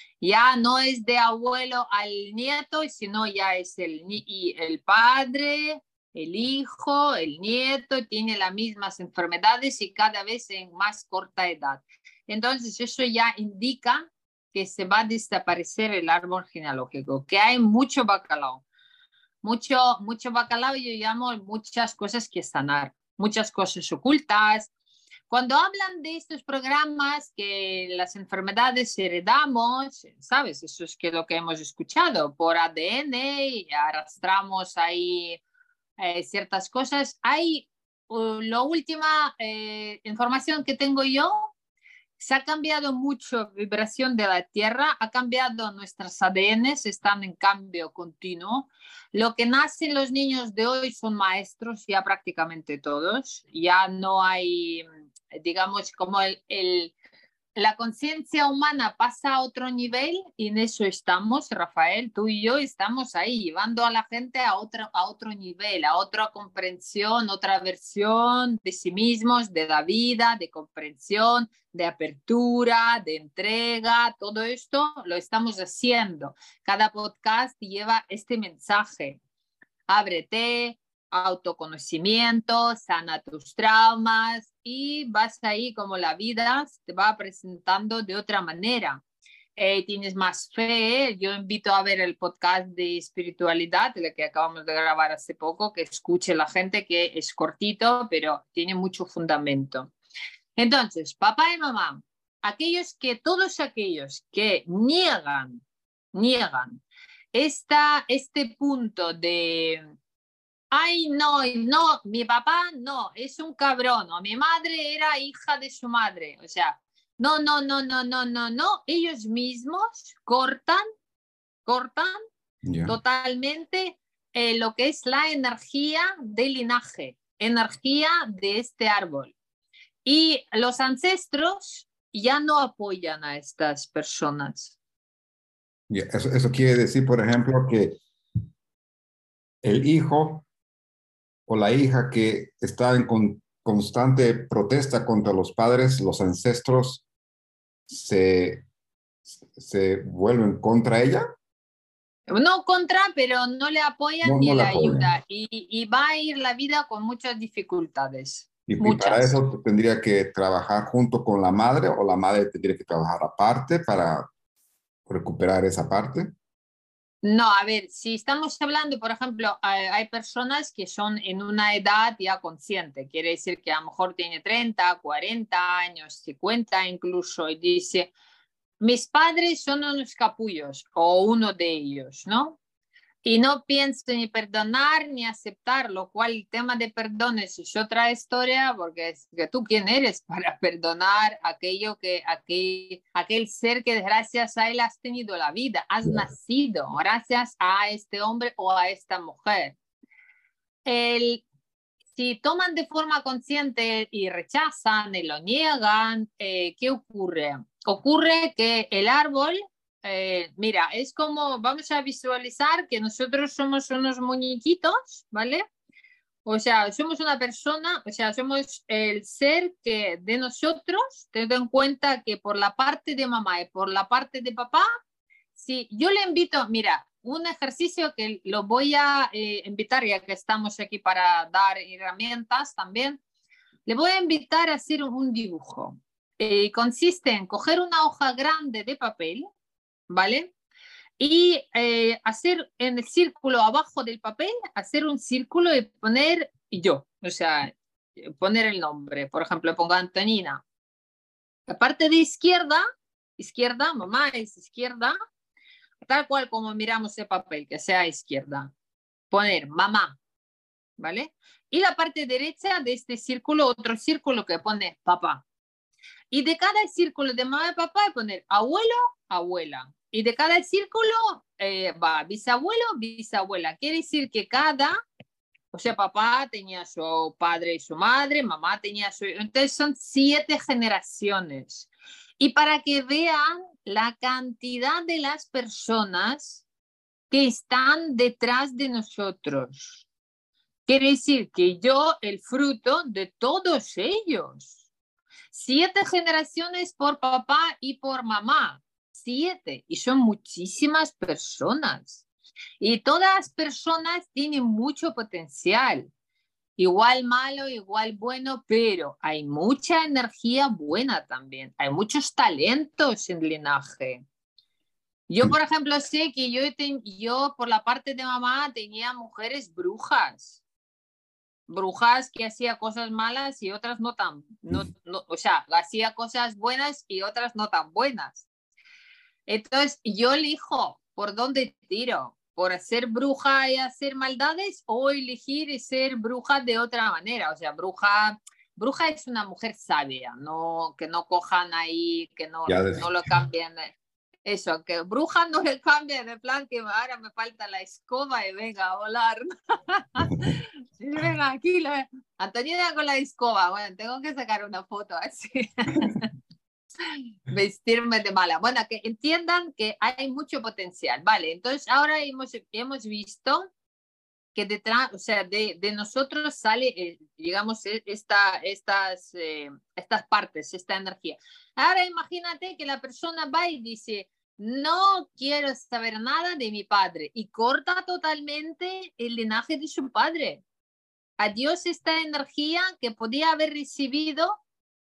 Ya no es de abuelo al nieto, sino ya es el, y el padre, el hijo, el nieto, tiene las mismas enfermedades y cada vez en más corta edad. Entonces, eso ya indica que se va a desaparecer el árbol genealógico, que hay mucho bacalao. Mucho, mucho bacalao, yo llamo muchas cosas que sanar, muchas cosas ocultas. Cuando hablan de estos programas que las enfermedades heredamos, ¿sabes? Eso es que lo que hemos escuchado por A D N y arrastramos ahí eh, ciertas cosas. Hay uh, la última eh, información que tengo yo. Se ha cambiado mucho la vibración de la Tierra, ha cambiado nuestras A D Ns, están en cambio continuo. Lo que nacen los niños de hoy son maestros, ya prácticamente todos. Ya no hay, digamos, como el, el, la conciencia humana pasa a otro nivel y en eso estamos, Rafael, tú y yo estamos ahí, llevando a la gente a otro, a otro nivel, a otra comprensión, otra versión de sí mismos, de la vida, de comprensión, de apertura, de entrega, todo esto lo estamos haciendo. Cada podcast lleva este mensaje. Ábrete, autoconocimiento, sana tus traumas y vas ahí como la vida te va presentando de otra manera. Eh, tienes más fe. Yo invito a ver el podcast de espiritualidad, el que acabamos de grabar hace poco, que escuche la gente, que es cortito, pero tiene mucho fundamento. Entonces, papá y mamá, aquellos que, todos aquellos que niegan, niegan esta, este punto de ay, no, no, mi papá no, es un cabrón, o mi madre era hija de su madre, o sea, no, no, no, no, no, no, no, ellos mismos cortan, cortan Yeah. totalmente eh, lo que es la energía del linaje, energía de este árbol. Y los ancestros ya no apoyan a estas personas. Yeah. Eso, eso quiere decir, por ejemplo, que el hijo o la hija que está en con, constante protesta contra los padres, los ancestros, se, se vuelven contra ella. No contra, pero no le apoyan No, ni no le la apoyan. ayuda. Y, y va a ir la vida con muchas dificultades. Y, y muchas. para eso tendría que trabajar junto con la madre o la madre tendría que trabajar aparte para recuperar esa parte. No, a ver, si estamos hablando, por ejemplo, hay, hay personas que son en una edad ya consciente, quiere decir que a lo mejor tiene treinta, cuarenta años, cincuenta incluso, y dice, mis padres son unos capullos, o uno de ellos, ¿no? Y no pienso ni perdonar ni aceptar, lo cual el tema de perdón es otra historia, porque es que tú quién eres para perdonar aquello que, aquel, aquel ser que gracias a él has tenido la vida, has yeah. nacido, gracias a este hombre o a esta mujer. El, si toman de forma consciente y rechazan y lo niegan, eh, ¿qué ocurre? Ocurre que el árbol eh, mira, es como, vamos a visualizar que nosotros somos unos muñequitos, ¿vale? O sea, somos una persona, o sea, somos el ser que de nosotros, teniendo en cuenta que por la parte de mamá y por la parte de papá, si yo le invito, mira, un ejercicio que lo voy a eh, invitar, ya que estamos aquí para dar herramientas también, le voy a invitar a hacer un dibujo. Eh, consiste en coger una hoja grande de papel, ¿vale? Y eh, hacer en el círculo abajo del papel, hacer un círculo y poner yo, o sea, poner el nombre. Por ejemplo, pongo Antonina. La parte de izquierda, izquierda, mamá es izquierda, tal cual como miramos el papel, que sea izquierda. Poner mamá, ¿vale? Y la parte derecha de este círculo, otro círculo que pone papá. Y de cada círculo de mamá y papá poner abuelo, abuela. Y de cada círculo eh, va bisabuelo, bisabuela. Quiere decir que cada, o sea, papá tenía su padre y su madre, mamá tenía su... Entonces son siete generaciones. Y para que vean la cantidad de las personas que están detrás de nosotros. Quiere decir que yo, el fruto de todos ellos. Siete generaciones por papá y por mamá. Siete. Y son muchísimas personas. Y todas las personas tienen mucho potencial. Igual malo, igual bueno, pero hay mucha energía buena también. Hay muchos talentos en el linaje. Yo, por ejemplo, sé que yo, yo por la parte de mamá tenía mujeres brujas. Brujas que hacía cosas malas y otras no tan, no, no, o sea, hacía cosas buenas y otras no tan buenas. Entonces, yo elijo por dónde tiro, por ser bruja y hacer maldades o elegir ser bruja de otra manera. O sea, bruja, bruja es una mujer sabia, no, que no cojan ahí, que no, no lo cambien. Eso, que bruja no le cambien de plan que ahora me falta la escoba y venga a volar. Venga, aquí, la... Antonina con la escoba. Bueno, tengo que sacar una foto así. Vestirme de mala. Bueno, que entiendan que hay mucho potencial. Vale, entonces ahora hemos, hemos visto que detrás, o sea, de, de nosotros sale, eh, digamos, esta, estas, eh, estas partes, esta energía. Ahora imagínate que la persona va y dice, no quiero saber nada de mi padre y corta totalmente el linaje de su padre. Adiós esta energía que podía haber recibido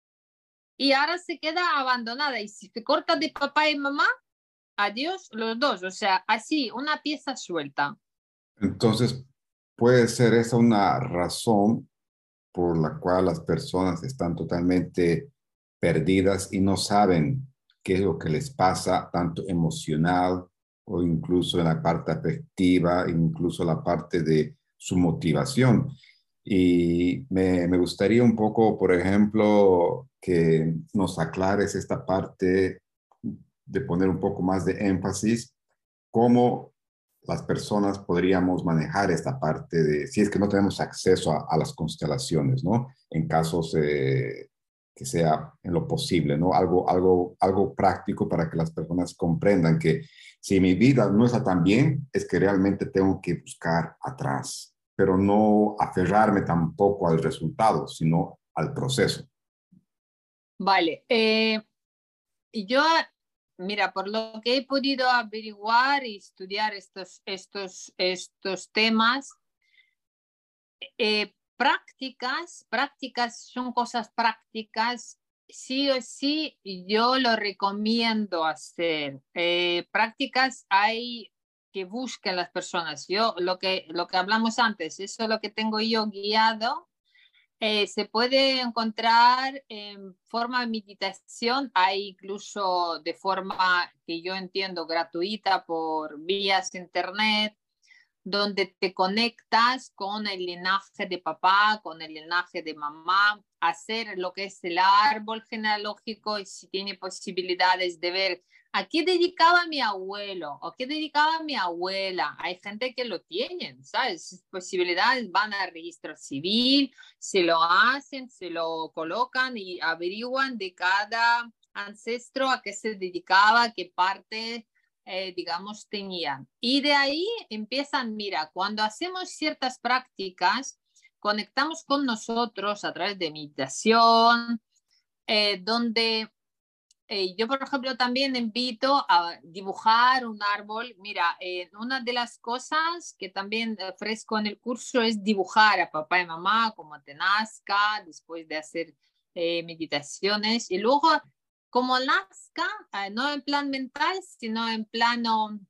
y ahora se queda abandonada. Y si se corta de papá y mamá, adiós los dos. O sea, así, una pieza suelta. Entonces, puede ser esa una razón por la cual las personas están totalmente perdidas y no saben qué es lo que les pasa, tanto emocional o incluso en la parte afectiva, incluso la parte de su motivación. Y me, me gustaría un poco, por ejemplo, que nos aclares esta parte de poner un poco más de énfasis, cómo las personas podríamos manejar esta parte de, si es que no tenemos acceso a, a las constelaciones, ¿no? En casos eh, que sea en lo posible, ¿no? Algo, algo, algo práctico para que las personas comprendan que si mi vida no está tan bien, es que realmente tengo que buscar atrás, pero no aferrarme tampoco al resultado, sino al proceso. Vale. Eh, yo, mira, por lo que he podido averiguar y estudiar estos, estos, estos temas, eh, prácticas, prácticas son cosas prácticas. Sí o sí, yo lo recomiendo hacer. Eh, prácticas hay que busquen las personas. Yo, lo que, lo que hablamos antes, eso es lo que tengo yo guiado. Eh, se puede encontrar en forma de meditación, hay incluso de forma que yo entiendo gratuita por vías internet, donde te conectas con el linaje de papá, con el linaje de mamá, hacer lo que es el árbol genealógico y si tiene posibilidades de ver a qué dedicaba mi abuelo o qué dedicaba mi abuela. Hay gente que lo tienen, ¿sabes? Posibilidades, van al registro civil, se lo hacen, se lo colocan y averiguan de cada ancestro a qué se dedicaba, qué parte eh, digamos, tenían. Y de ahí empiezan, mira, cuando hacemos ciertas prácticas, conectamos con nosotros a través de meditación, eh, donde eh, yo, por ejemplo, también invito a dibujar un árbol. Mira, eh, una de las cosas que también ofrezco en el curso es dibujar a papá y mamá como te nazca, después de hacer eh, meditaciones. Y luego, como nazca, eh, no en plan mental, sino en plano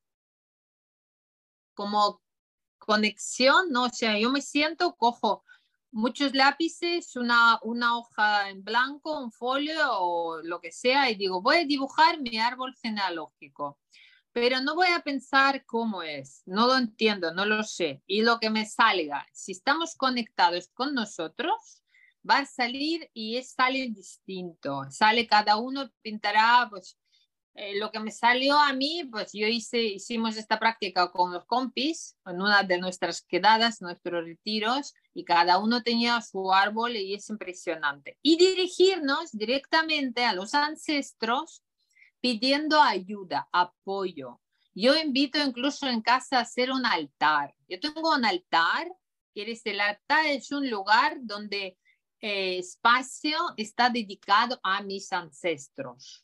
como conexión, ¿no? O sea, yo me siento, cojo muchos lápices, una, una hoja en blanco, un folio o lo que sea, y digo, voy a dibujar mi árbol genealógico, pero no voy a pensar cómo es, no lo entiendo, no lo sé, y lo que me salga, si estamos conectados con nosotros, va a salir y es, sale distinto, sale cada uno, pintará, pues, eh, lo que me salió a mí, pues yo hice, hicimos esta práctica con los compis en una de nuestras quedadas, nuestros retiros, y cada uno tenía su árbol y es impresionante. Y dirigirnos directamente a los ancestros pidiendo ayuda, apoyo. Yo invito incluso en casa a hacer un altar. Yo tengo un altar, que es el altar es un lugar donde eh, espacio está dedicado a mis ancestros.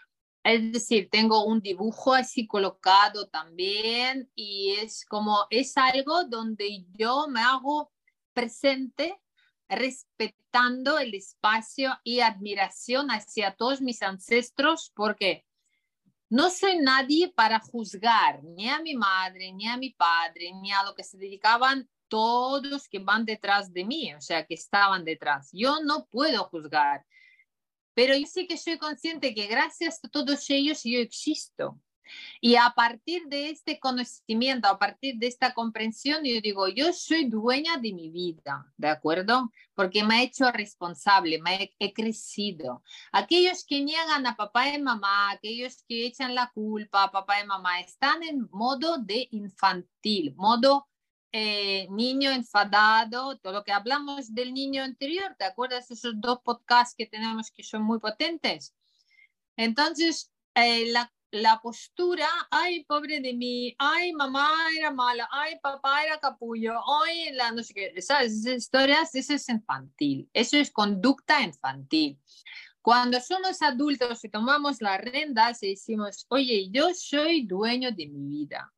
Es decir, tengo un dibujo así colocado también y es como, es algo donde yo me hago presente respetando el espacio y admiración hacia todos mis ancestros porque no soy nadie para juzgar ni a mi madre, ni a mi padre, ni a lo que se dedicaban todos que van detrás de mí, o sea, que estaban detrás. Yo no puedo juzgar. Pero yo sí que soy consciente que gracias a todos ellos yo existo. Y a partir de este conocimiento, a partir de esta comprensión, yo digo, yo soy dueña de mi vida, ¿de acuerdo? Porque me he hecho responsable, me he, he crecido. Aquellos que niegan a papá y mamá, aquellos que echan la culpa a papá y mamá, están en modo de infantil, modo Eh, niño enfadado, todo lo que hablamos del niño anterior, ¿te acuerdas de esos dos podcasts que tenemos que son muy potentes? Entonces, eh, la, la postura, ay, pobre de mí, ay, mamá era mala, ay, papá era capullo, ay, la no sé qué, esas, esas historias, eso es infantil, eso es conducta infantil. Cuando somos adultos y tomamos las riendas y decimos, oye, yo soy dueño de mi vida.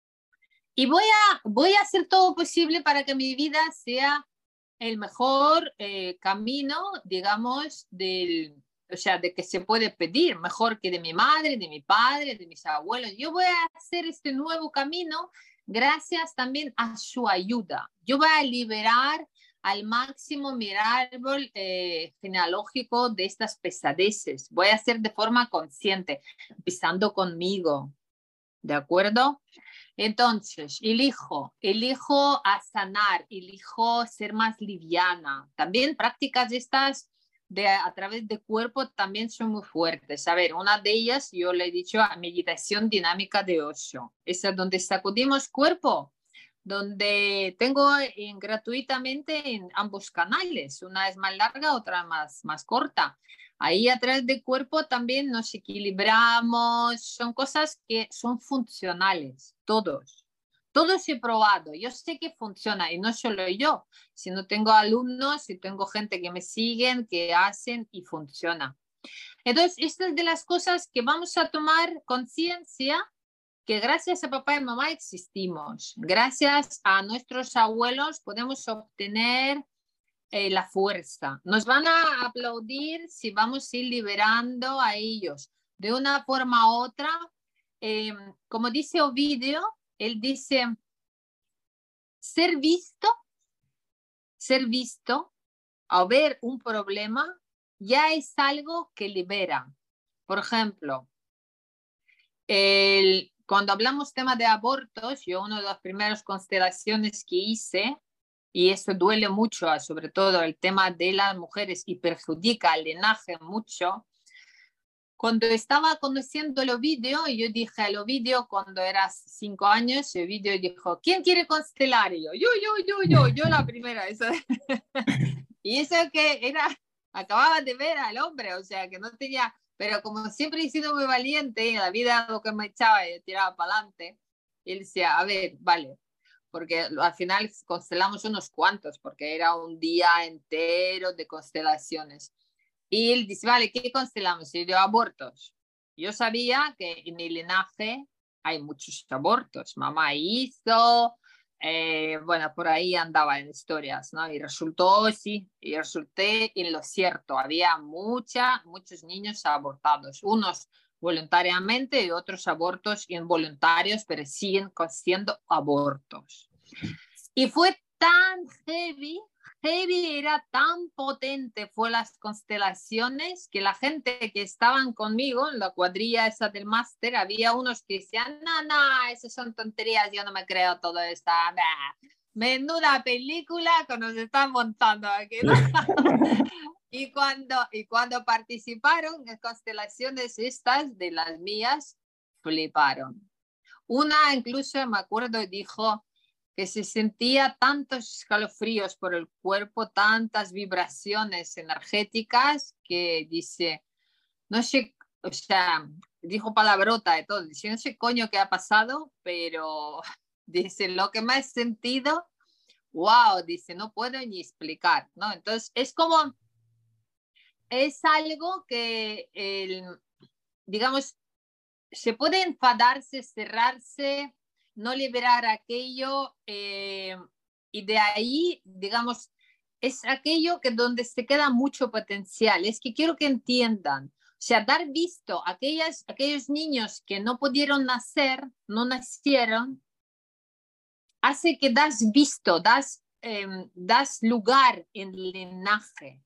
Y voy a, voy a hacer todo posible para que mi vida sea el mejor eh, camino, digamos, del, o sea, de que se puede pedir, mejor que de mi madre, de mi padre, de mis abuelos. Yo voy a hacer este nuevo camino gracias también a su ayuda. Yo voy a liberar al máximo mi árbol eh, genealógico de estas pesadeces. Voy a hacer de forma consciente, empezando conmigo. ¿De acuerdo? Entonces, elijo, elijo a sanar, elijo ser más liviana. También prácticas estas de, a través del cuerpo también son muy fuertes. A ver, una de ellas, yo le he dicho, a meditación dinámica de Osho. Esa es donde sacudimos cuerpo, donde tengo en, gratuitamente en ambos canales. Una es más larga, otra más, más corta. Ahí a través del cuerpo también nos equilibramos, son cosas que son funcionales, todos. Todos he probado, yo sé que funciona y no solo yo, sino tengo alumnos y tengo gente que me siguen, que hacen y funciona. Entonces, esta es de las cosas que vamos a tomar conciencia, que gracias a papá y mamá existimos, gracias a nuestros abuelos podemos obtener Eh, la fuerza. Nos van a aplaudir si vamos a ir liberando a ellos. De una forma u otra, eh, como dice Ovidio, él dice, ser visto, ser visto, a ver un problema, ya es algo que libera. Por ejemplo, el, cuando hablamos tema de abortos, yo una de las primeras constelaciones que hice, y eso duele mucho, sobre todo el tema de las mujeres y perjudica al linaje mucho. Cuando estaba conociendo el Ovidio, yo dije al Ovidio cuando era cinco años, el Ovidio dijo, ¿quién quiere constelar? Y yo, yo, yo, yo, yo, yo la primera. Eso. Y eso que era, acababa de ver al hombre, o sea, que no tenía, pero como siempre he sido muy valiente, en la vida lo que me echaba y tiraba para adelante, él decía, a ver, vale, porque al final constelamos unos cuantos, porque era un día entero de constelaciones. Y él dice, vale, ¿qué constelamos? Y yo, abortos. Yo sabía que en mi linaje hay muchos abortos. Mamá hizo, eh, bueno, por ahí andaba en historias, ¿no? Y resultó, sí, y resulté en lo cierto. Había mucha, muchos niños abortados, unos voluntariamente y otros abortos involuntarios, pero siguen siendo abortos. Y fue tan heavy, heavy era tan potente, fue las constelaciones, que la gente que estaban conmigo en la cuadrilla esa del máster, había unos que decían, no, no, esas son tonterías, yo no me creo todo esto. Menuda película que nos están montando aquí, ¿no? y, cuando, y cuando participaron en constelaciones estas de las mías, fliparon. Una incluso, me acuerdo, dijo que se sentía tantos escalofríos por el cuerpo, tantas vibraciones energéticas, que dice, no sé, o sea, dijo palabrota de todo, dice, no sé coño qué ha pasado, pero dice, lo que me he sentido, wow, dice, no puedo ni explicar, ¿no? Entonces, es como, es algo que, el, digamos, se puede enfadarse, cerrarse, no liberar aquello, eh, y de ahí, digamos, es aquello que donde se queda mucho potencial. Es que quiero que entiendan, o sea, dar visto a aquellas, aquellos niños que no pudieron nacer, no nacieron, hace que das visto, das, eh, das lugar en el linaje.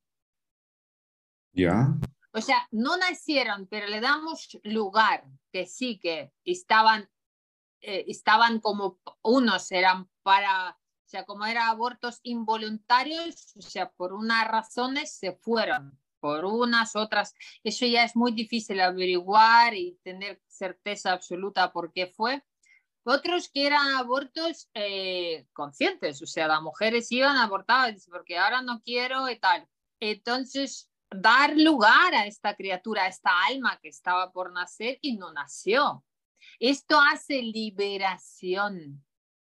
¿Ya? O sea, no nacieron, pero le damos lugar, que sí, que estaban Eh, estaban como, unos eran para, o sea, como eran abortos involuntarios, o sea, por unas razones se fueron, por unas otras, eso ya es muy difícil averiguar y tener certeza absoluta por qué fue. Otros que eran abortos eh, conscientes, o sea, las mujeres iban abortadas porque ahora no quiero y tal. Entonces, dar lugar a esta criatura, a esta alma que estaba por nacer y no nació. Esto hace liberación.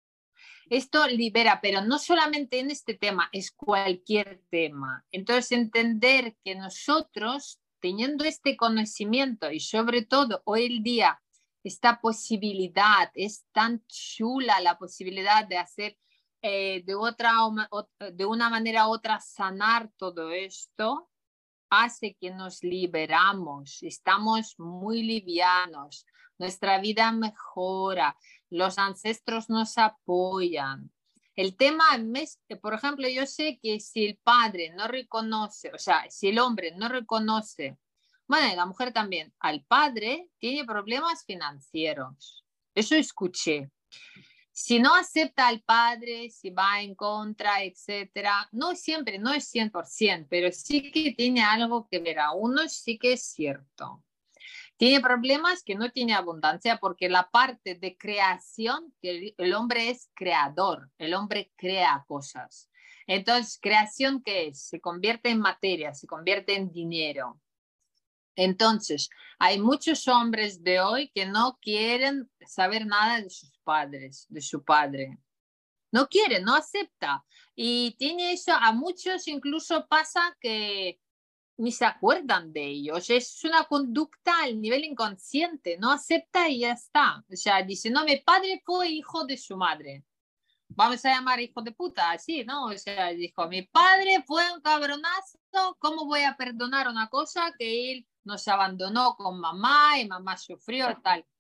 Esto libera, pero no solamente en este tema, es cualquier tema. Entonces, entender que nosotros, teniendo este conocimiento y sobre todo hoy en día, esta posibilidad, es tan chula la posibilidad de hacer eh, de, otra, de una manera u otra sanar todo esto, hace que nos liberamos, estamos muy livianos, nuestra vida mejora, los ancestros nos apoyan. El tema, por ejemplo, yo sé que si el padre no reconoce, o sea, si el hombre no reconoce, bueno, y la mujer también, al padre tiene problemas financieros. Eso escuché. Si no acepta al padre, si va en contra, etcétera, no siempre, no es cien por ciento, pero sí que tiene algo que ver. A uno sí que es cierto. Tiene problemas que no tiene abundancia porque la parte de creación, que el hombre es creador, el hombre crea cosas. Entonces, ¿creación qué es? Se convierte en materia, se convierte en dinero. Entonces, hay muchos hombres de hoy que no quieren saber nada de sus padres, de su padre. No quiere, no acepta. Y tiene eso, a muchos incluso pasa que ni se acuerdan de ellos. Es una conducta al nivel inconsciente, no acepta y ya está. O sea, dice, no, mi padre fue hijo de su madre. Vamos a llamar hijo de puta, así, ¿no? O sea, dijo, mi padre fue un cabronazo, ¿cómo voy a perdonar una cosa que él nos abandonó con mamá y mamá sufrió y tal?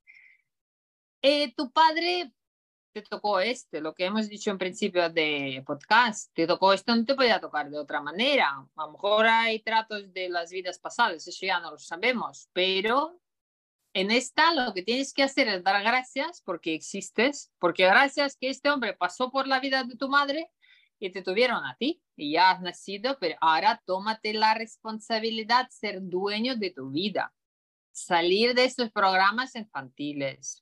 Eh, tu padre te tocó este, lo que hemos dicho en principio de podcast, te tocó esto, no te podía tocar de otra manera. A lo mejor hay tratos de las vidas pasadas, eso ya no lo sabemos, pero en esta lo que tienes que hacer es dar gracias porque existes, porque gracias que este hombre pasó por la vida de tu madre y te tuvieron a ti y ya has nacido, pero ahora tómate la responsabilidad de ser dueño de tu vida, salir de estos programas infantiles.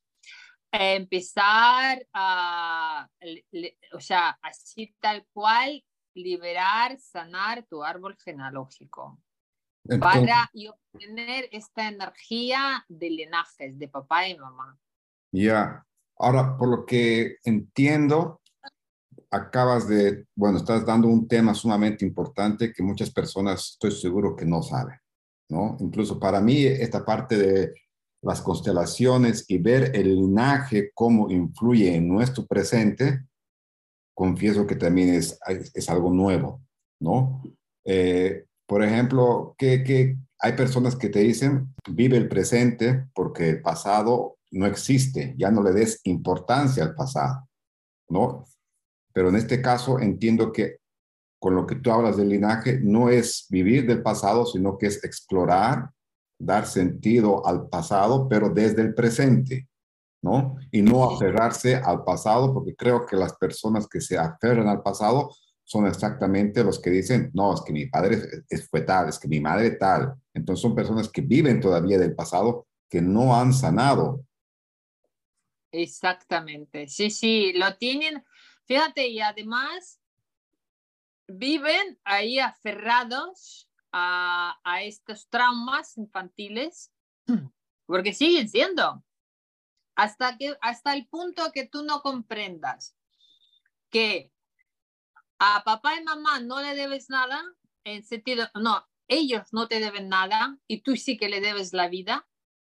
Empezar a, o sea, así tal cual, liberar, sanar tu árbol genealógico. Entonces, para y obtener esta energía de linajes de papá y mamá. ya, ahora, por lo que entiendo, acabas de, bueno, estás dando un tema sumamente importante que muchas personas estoy seguro que no saben, ¿no? Incluso para mí, esta parte de las constelaciones y ver el linaje, cómo influye en nuestro presente, confieso que también es, es, es algo nuevo, ¿no? Eh, por ejemplo, que, que hay personas que te dicen, vive el presente porque el pasado no existe, ya no le des importancia al pasado, ¿no? Pero en este caso entiendo que con lo que tú hablas del linaje no es vivir del pasado, sino que es explorar, dar sentido al pasado, pero desde el presente, ¿no? Y no aferrarse al pasado, porque creo que las personas que se aferran al pasado son exactamente los que dicen, no, es que mi padre es, fue tal, es que mi madre tal. Entonces son personas que viven todavía del pasado, que no han sanado. Exactamente, sí, sí, lo tienen, fíjate, y además viven ahí aferrados a, a estos traumas infantiles, porque siguen siendo, hasta, que, hasta el punto que tú no comprendas que a papá y mamá no le debes nada, en sentido, no, ellos no te deben nada y tú sí que le debes la vida.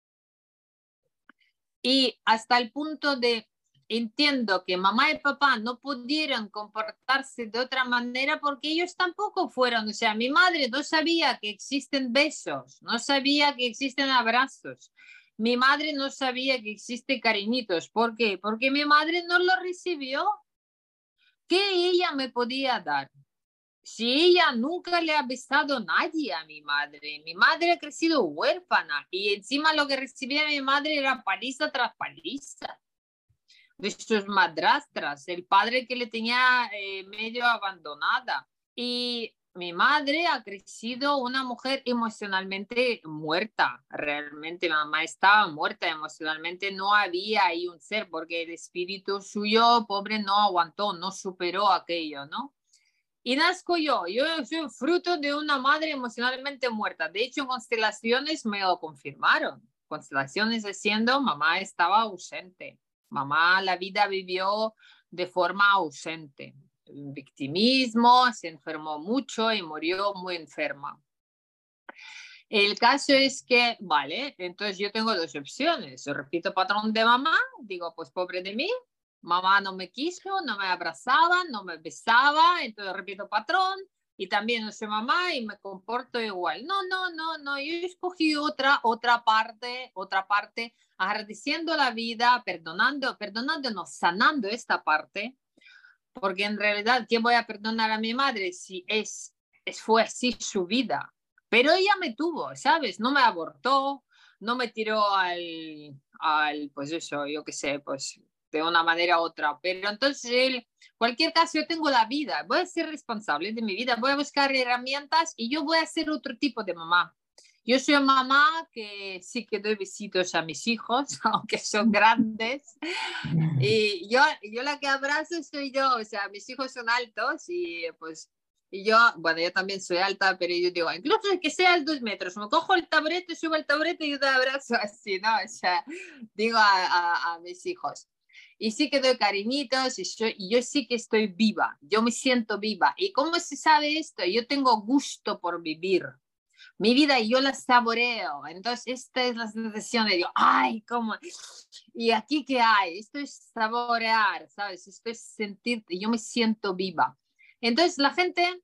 Y hasta el punto de, entiendo que mamá y papá no pudieron comportarse de otra manera porque ellos tampoco fueron, o sea, mi madre no sabía que existen besos, no sabía que existen abrazos, mi madre no sabía que existen cariñitos. ¿Por qué? Porque mi madre no lo recibió. ¿Qué ella me podía dar? Si ella nunca le ha besado a nadie a mi madre, mi madre ha crecido huérfana y encima lo que recibía mi madre era paliza tras paliza de sus madrastras, el padre que le tenía eh, medio abandonada. Y mi madre ha crecido una mujer emocionalmente muerta, realmente mi mamá estaba muerta emocionalmente, no había ahí un ser porque el espíritu suyo, pobre, no aguantó, no superó aquello, ¿no? Y nazco yo, yo soy fruto de una madre emocionalmente muerta. De hecho, constelaciones me lo confirmaron. Constelaciones diciendo, mamá estaba ausente. Mamá la vida vivió de forma ausente. Victimismo, se enfermó mucho y murió muy enferma. El caso es que, vale, entonces yo tengo dos opciones. Yo repito patrón de mamá, digo, pues pobre de mí, mamá no me quiso, no me abrazaba, no me besaba, entonces repito patrón y también no soy mamá y me comporto igual. No, no, no, no, yo escogí otra, otra parte, otra parte, agradeciendo la vida, perdonando, perdonándonos, sanando esta parte, porque en realidad, ¿qué voy a perdonar a mi madre si es, es fue así su vida? Pero ella me tuvo, ¿sabes? No me abortó, no me tiró al, al pues eso, yo qué sé, pues de una manera u otra. Pero entonces, él, cualquier caso, yo tengo la vida, voy a ser responsable de mi vida, voy a buscar herramientas y yo voy a ser otro tipo de mamá. Yo soy mamá que sí que doy besitos a mis hijos, aunque son grandes. Y yo, yo la que abrazo soy yo, o sea, mis hijos son altos y pues, y yo, bueno, yo también soy alta, pero yo digo, incluso que seas dos metros, me cojo el taburete, subo el taburete y yo te abrazo así, ¿no? O sea, digo a, a, a mis hijos. Y sí que doy cariñitos y yo, y yo sí que estoy viva, yo me siento viva. ¿Y cómo se sabe esto? Yo tengo gusto por vivir mi vida y yo la saboreo. Entonces, esta es la sensación de, digo, ay, ¿cómo? ¿Y aquí qué hay? Esto es saborear, ¿sabes? Esto es sentir, yo me siento viva. Entonces, la gente,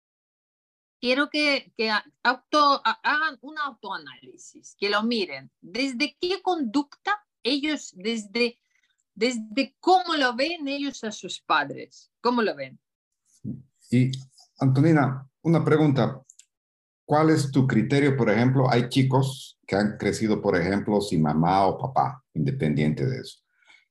quiero que, que auto, hagan un autoanálisis, que lo miren. ¿Desde qué conducta ellos, desde, desde cómo lo ven ellos a sus padres? ¿Cómo lo ven? Y Antonina, una pregunta. ¿Cuál es tu criterio? Por ejemplo, hay chicos que han crecido, por ejemplo, sin mamá o papá, independiente de eso.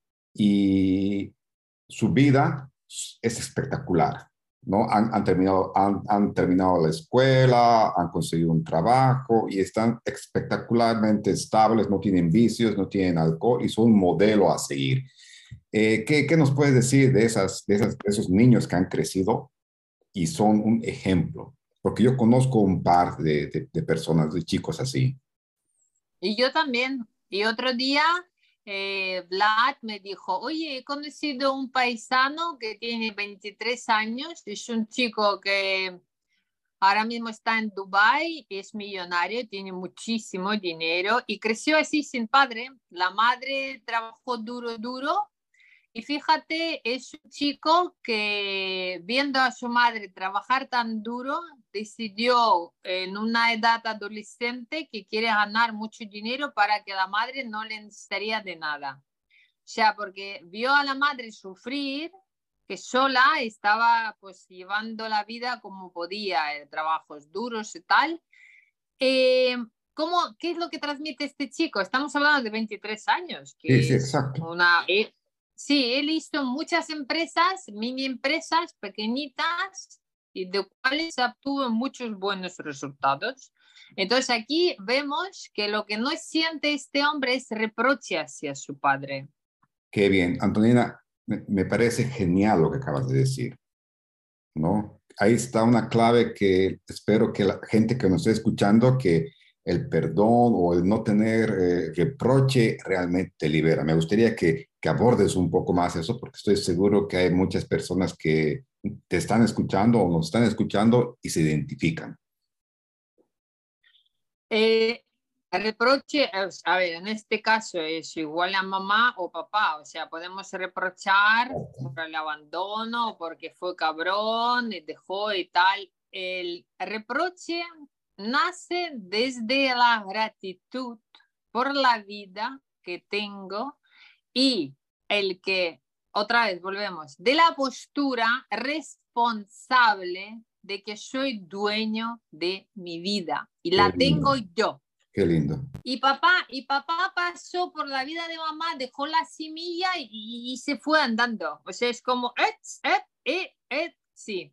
Y su vida es espectacular, ¿no? Han, han terminado, han, han terminado la escuela, han conseguido un trabajo y están espectacularmente estables, no tienen vicios, no tienen alcohol y son un modelo a seguir. Eh, ¿qué, ¿Qué nos puedes decir de, esas, de, esas, de esos niños que han crecido y son un ejemplo? porque yo conozco un par de, de, de personas, de chicos así. Y yo también. Y otro día, eh, Vlad me dijo, oye, he conocido un paisano que tiene veintitrés años, es un chico que ahora mismo está en Dubái, es millonario, tiene muchísimo dinero y creció así sin padre. La madre trabajó duro, duro. Y fíjate, es un chico que viendo a su madre trabajar tan duro, decidió en una edad adolescente que quiere ganar mucho dinero para que la madre no le necesitaría de nada. O sea, porque vio a la madre sufrir, que sola estaba pues llevando la vida como podía, eh, trabajos duros y tal. Eh, ¿cómo, ¿Qué es lo que transmite este chico? Estamos hablando de veintitrés años, Sí, que sí, es exacto. una... eh, sí, he visto muchas empresas, mini empresas pequeñitas, y de cuales obtuvo muchos buenos resultados. Entonces aquí vemos que lo que no siente este hombre es reproche hacia su padre. Qué bien. Antonina, me, me parece genial lo que acabas de decir, ¿no? Ahí está una clave que espero que la gente que nos esté escuchando, que el perdón o el no tener eh, reproche realmente te libera. Me gustaría que, que abordes un poco más eso, porque estoy seguro que hay muchas personas que te están escuchando o nos están escuchando y se identifican. Eh, reproche, a ver, en este caso es igual a mamá o papá, o sea, podemos reprochar por el abandono, porque fue cabrón y dejó y tal. El reproche nace desde la gratitud por la vida que tengo y el que, otra vez volvemos, de la postura responsable de que soy dueño de mi vida y Qué la tengo lindo, yo. qué lindo. Y papá, y papá pasó por la vida de mamá, dejó la semilla y, y se fue andando. O sea, es como, eh, eh, eh, eh, sí.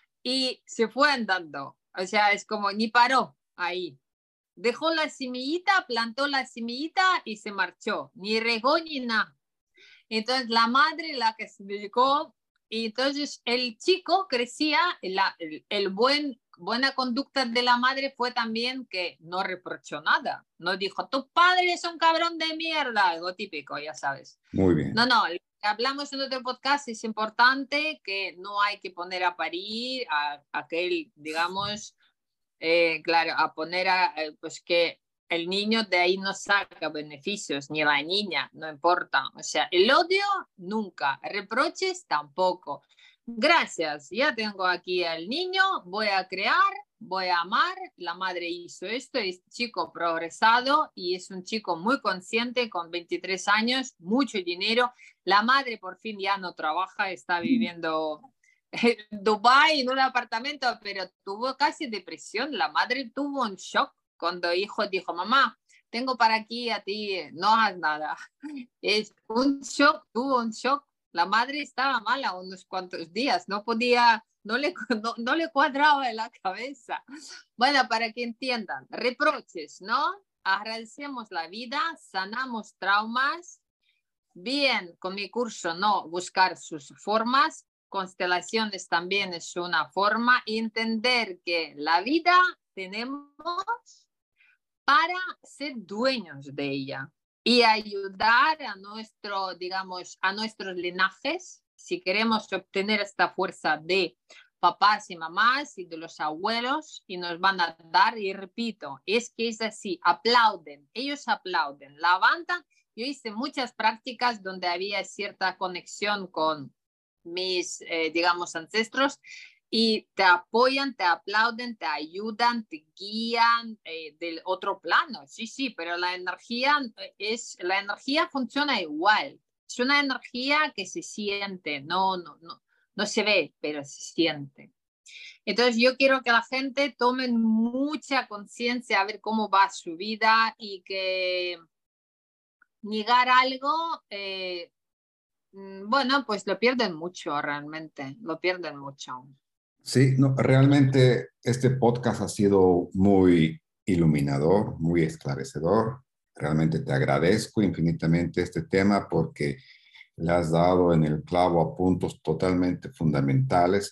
Y se fue andando. O sea, es como, ni paró ahí. Dejó la semillita, plantó la semillita y se marchó. Ni regó ni nada. Entonces la madre la que se dedicó, y entonces el chico crecía, la, el, el buen, buena conducta de la madre fue también que no reprochó nada, no dijo, tu padre es un cabrón de mierda, algo típico, ya sabes. Muy No, bien. no, hablamos en otro podcast, es importante que no hay que poner a parir a, a aquel, digamos, eh, claro, a poner a, eh, pues que el niño de ahí no saca beneficios, ni la niña, no importa. O sea, el odio nunca, reproches tampoco. Gracias, ya tengo aquí al niño, voy a crear, voy a amar, la madre hizo esto, es chico progresado y es un chico muy consciente con veintitrés años, mucho dinero. La madre por fin ya no trabaja, está viviendo Dubái en un apartamento, pero tuvo casi depresión. La madre tuvo un shock cuando el hijo dijo, mamá, tengo para aquí a ti, no hagas nada. Es un shock, tuvo un shock. La madre estaba mala unos cuantos días, no podía, no le, no, no le cuadraba en la cabeza. Bueno, para que entiendan, reproches, ¿no? Agradecemos la vida, sanamos traumas. Bien, con mi curso, no, buscar sus formas. Constelaciones también es una forma. Entender que la vida tenemos para ser dueños de ella y ayudar a nuestro, digamos, a nuestros linajes, si queremos obtener esta fuerza de papás y mamás y de los abuelos, y nos van a dar, y repito, es que es así, aplauden, ellos aplauden, levantan. Yo hice muchas prácticas donde había cierta conexión con mis, eh, digamos, ancestros, y te apoyan, te aplauden, te ayudan, te guían eh, del otro plano. Sí, sí, pero la energía es, la energía funciona igual. Es una energía que se siente, no, no, no, no se ve, pero se siente. Entonces yo quiero que la gente tome mucha conciencia a ver cómo va su vida y que negar algo, eh, bueno, pues lo pierden mucho realmente, lo pierden mucho. Sí, no, realmente este podcast ha sido muy iluminador, muy esclarecedor. Realmente te agradezco infinitamente este tema porque le has dado en el clavo a puntos totalmente fundamentales y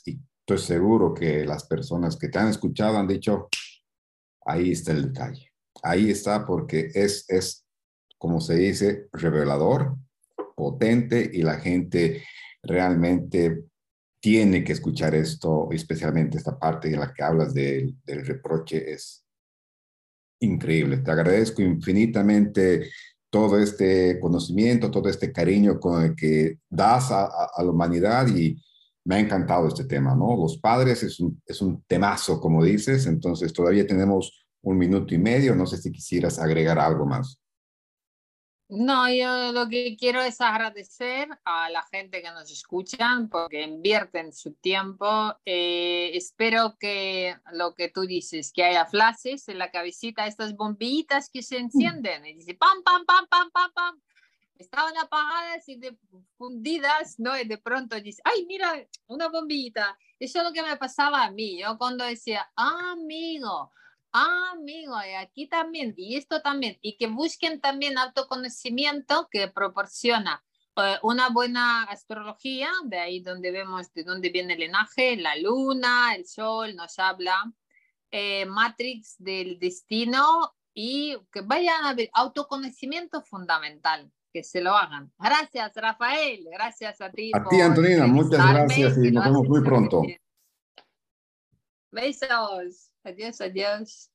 estoy seguro que las personas que te han escuchado han dicho, ahí está el detalle. Ahí está porque es, es, como se dice, revelador, potente y la gente realmente tiene que escuchar esto, especialmente esta parte en la que hablas del, del reproche, es increíble. Te agradezco infinitamente todo este conocimiento, todo este cariño con el que das a, a, a la humanidad y me ha encantado este tema, ¿no? Los padres es un, es un temazo, como dices, entonces todavía tenemos un minuto y medio, no sé si quisieras agregar algo más. No, yo lo que quiero es agradecer a la gente que nos escuchan porque invierten su tiempo. Eh, espero que lo que tú dices, que haya flashes en la cabecita, estas bombillitas que se encienden y dice pam, pam, pam, pam, pam, pam. Estaban apagadas y de, fundidas, ¿no? Y de pronto dice, ay, mira, una bombillita. Eso es lo que me pasaba a mí. Yo cuando decía, ah, amigo, ah, amigo, y aquí también, y esto también, y que busquen también autoconocimiento que proporciona eh, una buena astrología, de ahí donde vemos de dónde viene el linaje, la luna, el sol, nos habla, eh, Matrix del destino, y que vayan a ver autoconocimiento fundamental, que se lo hagan. Gracias, Rafael, gracias a ti A ti, por Antonina, muchas entrevistarme, gracias y que lo nos vemos has muy hecho muy pronto. bien. Besos, adiós, adiós.